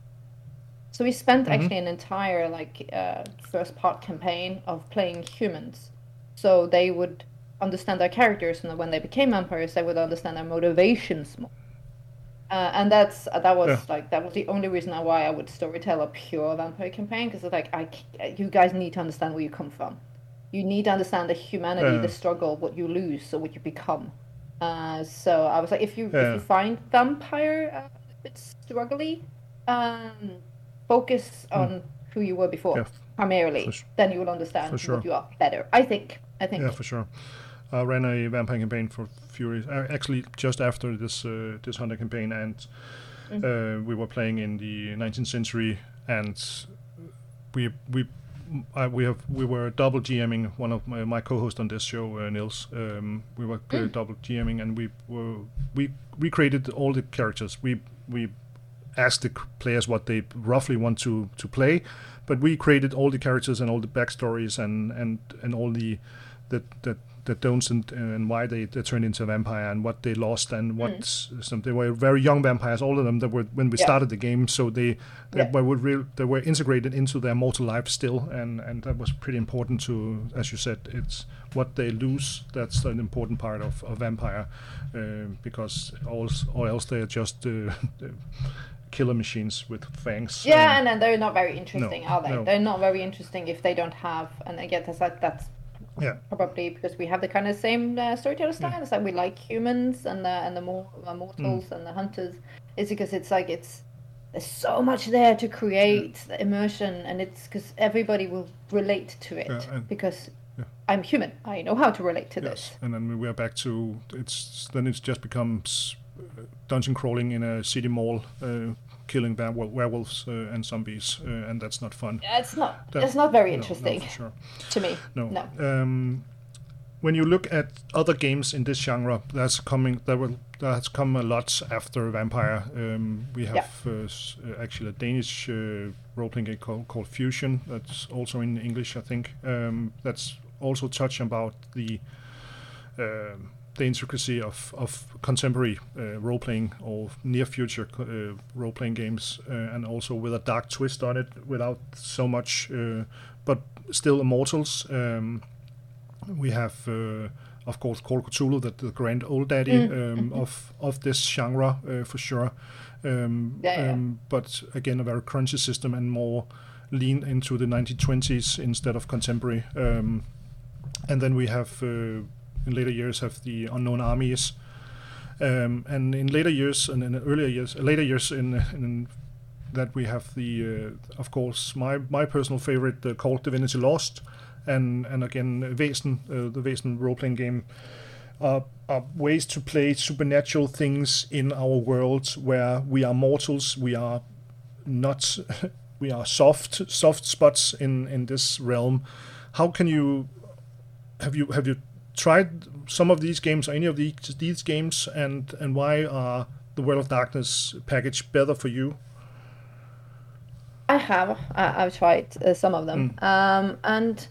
So we spent Mm-hmm. actually an entire like uh, first part campaign of playing humans, so they would understand their characters, and then when they became vampires, they would understand their motivations more. Uh, and that's uh, that was Yeah. like that was the only reason why I would storytell a pure vampire campaign, because it's like I c- you guys need to understand where you come from. You need to understand the humanity, Yeah. the struggle, what you lose, so what you become. Uh, so I was like, if you Yeah. if you find vampire uh, a bit struggly, um, focus on who you were before Yeah, primarily. for su- Then you will understand for sure. what you are better. I think. I think. Yeah, for sure. I ran a vampire campaign for Fury. Uh, actually, just after this uh, this hunter campaign, and uh, we were playing in the nineteenth century, and we we I, we have we were double GMing one of my, my co-hosts on this show, uh, Nils. Um, we were uh, double GMing, and we were we recreated all the characters. We we asked the c- players what they roughly want to to play, but we created all the characters and all the backstories and and and all the the the, the don'ts and and why they, they turned into a vampire and what they lost and what some they were very young vampires, all of them that were when we Yeah. started the game, so they they Yeah. were real, they were integrated into their mortal life still, and and that was pretty important to, as you said, it's what they lose that's an important part of, of vampire, uh, because all or else they are just uh, killer machines with fangs. Yeah, um, and then they're not very interesting, no, are they? no. They're not very interesting if they don't have. And again, that's like that's yeah. probably because we have the kind of same uh, storyteller style. It's like we like humans and the and the more uh, mortals Mm. and the hunters. It's because it's like it's there's so much there to create yeah. the immersion, and it's because everybody will relate to it yeah, because yeah. I'm human. I know how to relate to yes. this. And then we are back to it's then it just becomes dungeon crawling in a city mall, uh, killing were- werewolves uh, and zombies, uh, and that's not fun. It's not. That, it's not very no, interesting no, for sure. to me. No. no. Um, when you look at other games in this genre, that's coming. There will that has come a lot after Vampire. Um, we have yeah. uh, s- uh, actually a Danish uh, role-playing game called, called Fusion. That's also in English, I think. Um, that's also touching about the uh, the intricacy of of contemporary uh, role-playing or near-future uh, role-playing games, uh, and also with a dark twist on it, without so much, uh, but still Immortals. Um, We have, uh, of course, Call of Cthulhu, the, the grand old daddy mm. um, of of this genre uh, for sure. Um, yeah, yeah. Um, but again, a very crunchy system and more lean into the nineteen twenties instead of contemporary. Um, and then we have, uh, in later years, have the Unknown Armies. Um, and in later years, and in earlier years, later years in, in that we have the, uh, of course, my my personal favorite uh, called Divinity Lost. And and again, Væsen, uh, the Væsen role-playing game, are, are ways to play supernatural things in our world where we are mortals, we are not, we are soft soft spots in, in this realm. How can you have you have you tried some of these games or any of these these games, and and why are the World of Darkness package better for you? I have. I, I've tried uh, some of them, mm. um, and.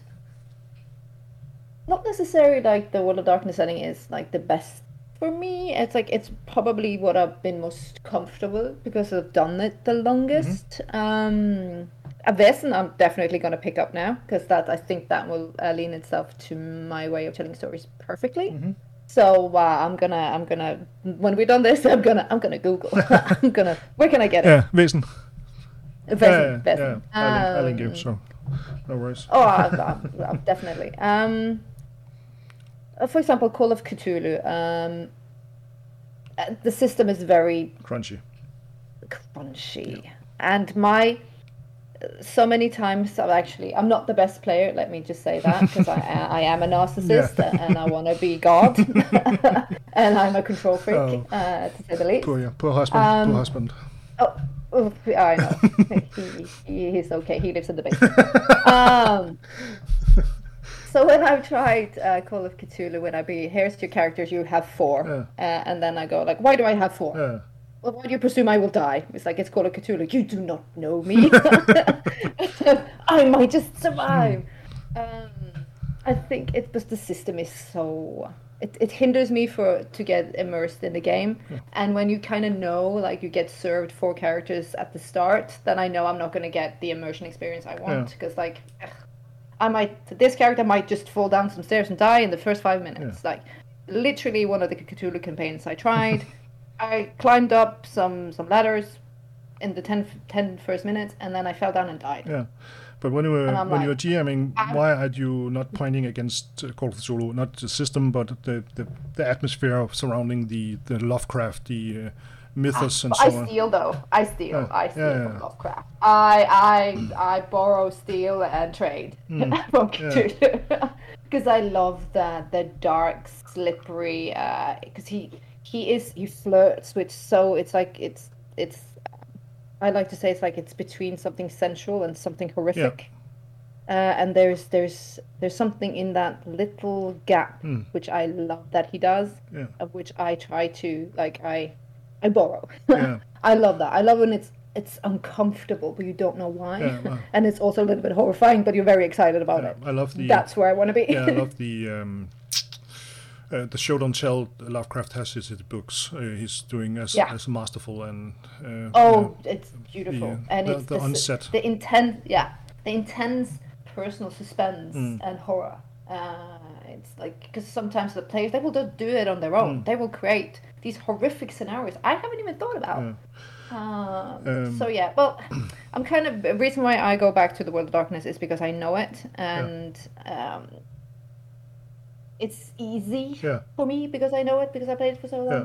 Not necessarily like the World of Darkness setting is like the best for me. It's like it's probably what I've been most comfortable because I've done it the longest. Mm-hmm. Um, Væsen I'm definitely gonna pick up now because that I think that will uh, lean itself to my way of telling stories perfectly. Mm-hmm. So uh, I'm gonna I'm gonna when we're done this I'm gonna I'm gonna Google. I'm gonna where can I get it? Yeah, Væsen. Væsen, yeah, Væsen. Yeah, um, I link you, so no worries. Oh, I've, I've, I've definitely. Um, for example, Call of Cthulhu. Um, the system is very crunchy. Crunchy, yeah. and my so many times I've actually I'm not the best player. Let me just say that because I I am a narcissist yeah. and I want to be God, and I'm a control freak oh. uh, to say the least. Poor, yeah. poor husband. Um, poor husband. Oh. Oh, I know. he, he, he's okay. He lives in the basement. um, so when I've tried uh, Call of Cthulhu, when I be, here's your characters, you have four. Yeah. Uh, and then I go like, why do I have four? Yeah. Well, why do you presume I will die? It's like, it's Call of Cthulhu. You do not know me. I might just survive. um, I think it was the system is so... It, it hinders me for to get immersed in the game, yeah. and when you kind of know, like you get served four characters at the start, then I know I'm not going to get the immersion experience I want because, yeah. like, ugh, I might this character might just fall down some stairs and die in the first five minutes. Yeah. Like, literally, one of the Cthulhu campaigns I tried, I climbed up some some ladders in the ten, ten first minutes, and then I fell down and died. Yeah. But when you were when like, you were GMing, I'm, why are you not pointing against uh, Call of Cthulhu? Not the system, but the the, the atmosphere surrounding the, the Lovecraft, the uh, mythos, and so I on. I steal though. I steal. Oh, I steal yeah, from yeah. Lovecraft. I I I borrow, steal, and trade mm, from Cthulhu because yeah. I love that the dark, slippery. Because uh, he he is he flirts with so it's like it's it's. I like to say it's like it's between something sensual and something horrific, yeah. uh, and there's there's there's something in that little gap mm. which I love that he does, yeah. of which I try to like I I borrow. Yeah. I love that. I love when it's it's uncomfortable but you don't know why, yeah, well, and it's also a little bit horrifying but you're very excited about yeah, it. I love the. That's where I want to be. Yeah, I love the. Um, Uh, the show don't tell Lovecraft has his, his books. Uh, he's doing as yeah. as masterful and uh, oh, uh, it's beautiful the, and the, it's the the, unset, the intense, yeah, the intense personal suspense mm. and horror. Uh, it's like because sometimes the players they will just do it on their own. Mm. They will create these horrific scenarios I haven't even thought about. Yeah. Um, um, so yeah, well, I'm kind of the reason why I go back to the World of Darkness is because I know it and. Yeah. Um, It's easy yeah. for me because I know it because I played it for so long. Yeah.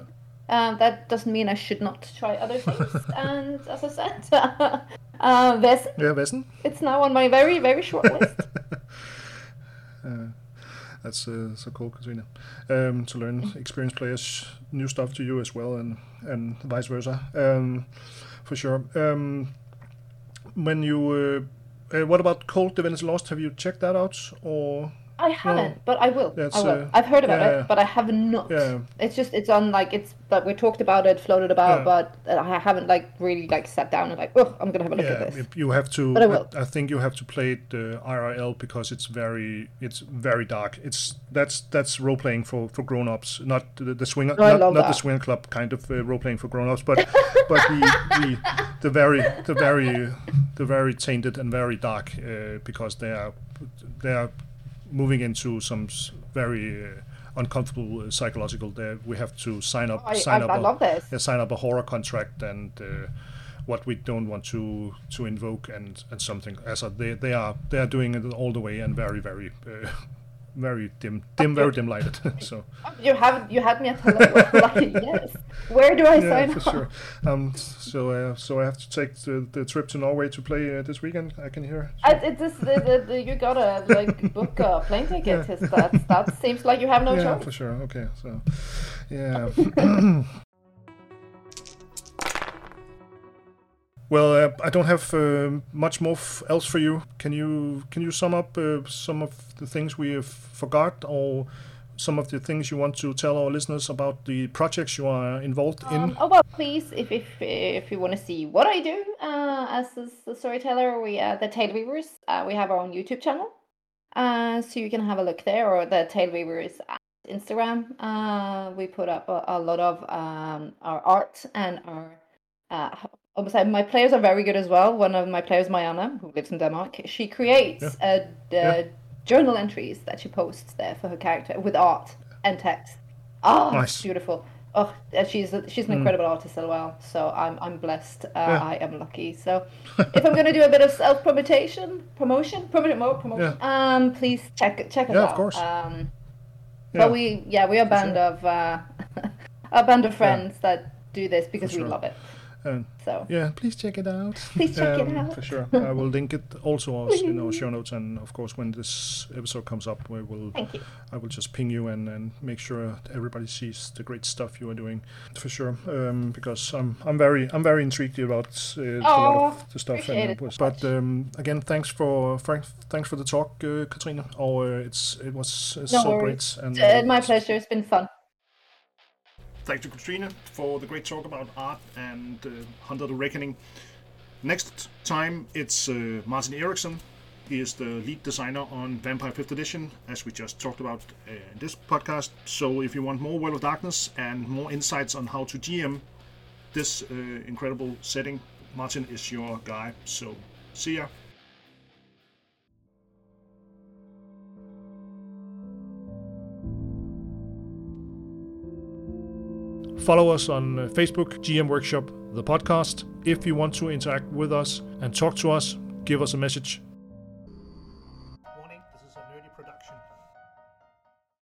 Um, that doesn't mean I should not try other things. And as I said, uh, Vessen. Yeah, Vessen. It's now on my very, very short list. uh, that's uh, so cool, Katrina. Um, to learn experienced players new stuff to you as well, and and vice versa. Um, for sure. Um, when you, uh, uh, what about Cold Divinity Lost? Have you checked that out or? I haven't, no. but I will. That's, I will. uh, I've heard about yeah, it, but I have not. Yeah. It's just it's on like it's but we talked about it, floated about, Yeah. but I haven't like really like sat down and like oh I'm gonna have a look Yeah, at this. you have to. But I will. I, I think you have to play it uh, I R L because it's very, it's very dark. It's that's that's role playing for, for grown ups, not the, the swinger, Oh, I not, love not the that. swinger club kind of uh, role playing for grown ups, but but the, the the very the very the very tainted and very dark uh, because they are they are moving into some s- very uh, uncomfortable uh, psychological. There we have to sign up, I, sign I, up, I a, love this. yeah, sign up a horror contract and. Uh, what we don't want to to invoke and and something as a, they they are they are doing it all the way and very very uh, very dim dim very dim lighted. So You haven't you had me at hello. Like, yes. Where do I yeah, sign for up? sure. Um, so uh, so I have to take the, the trip to Norway to play uh, this weekend. I can hear. I, it just the, the, the, you gotta like book a plane ticket. Yeah. 'Cause that that seems like you have no yeah, choice. for sure. Okay, so yeah. Well, uh, I don't have uh, much more f- else for you. Can you can you sum up uh, some of the things we have forgot, or some of the things you want to tell our listeners about the projects you are involved in? Um, oh well, please, if if if you want to see what I do uh, as a, a storyteller, we uh, the Tale Weavers. Uh, we have our own YouTube channel, uh, so you can have a look there, or the Tale Weavers at Instagram. Uh, we put up a, a lot of um, our art and our. Uh, almost like my players are very good as well. One of my players, Marianne, who lives in Denmark, she creates Yeah. uh, the Yeah. journal entries that she posts there for her character with art and text. Oh, Nice. it's beautiful. Oh, and she's a, she's an incredible artist as well. So I'm I'm blessed. Uh, Yeah. I am lucky. So if I'm going to do a bit of self promotion, promotion, promotion, more promotion. Um, please check check us Yeah, out. of course. Um, Yeah. but we yeah we're a band sure. of uh, a band of friends that do this because For we sure. love it. And So yeah, please check it out. Please check it out. For sure. I will link it also also in our show notes, and of course when this episode comes up, we will. thank you. I will just ping you and, and make sure everybody sees the great stuff you are doing, for sure. Um, because I'm I'm very I'm very intrigued about uh, a lot Aw, of the stuff. appreciate And, it. but um, again, thanks for Frank. Thanks for the talk, uh, Katrine. Oh, uh, it's it was uh, No so worries. great. And Uh, my pleasure. It's been fun. thanks to Katrina for the great talk about art and uh, Hunter the Reckoning. Next time, it's uh, Martin Eriksson. He is the lead designer on Vampire fifth Edition, as we just talked about uh, in this podcast. So if you want more World of Darkness and more insights on how to G M this uh, incredible setting, Martin is your guy. So see ya. Follow us on uh, Facebook, G M Workshop, the podcast. If you want to interact with us and talk to us, give us a message.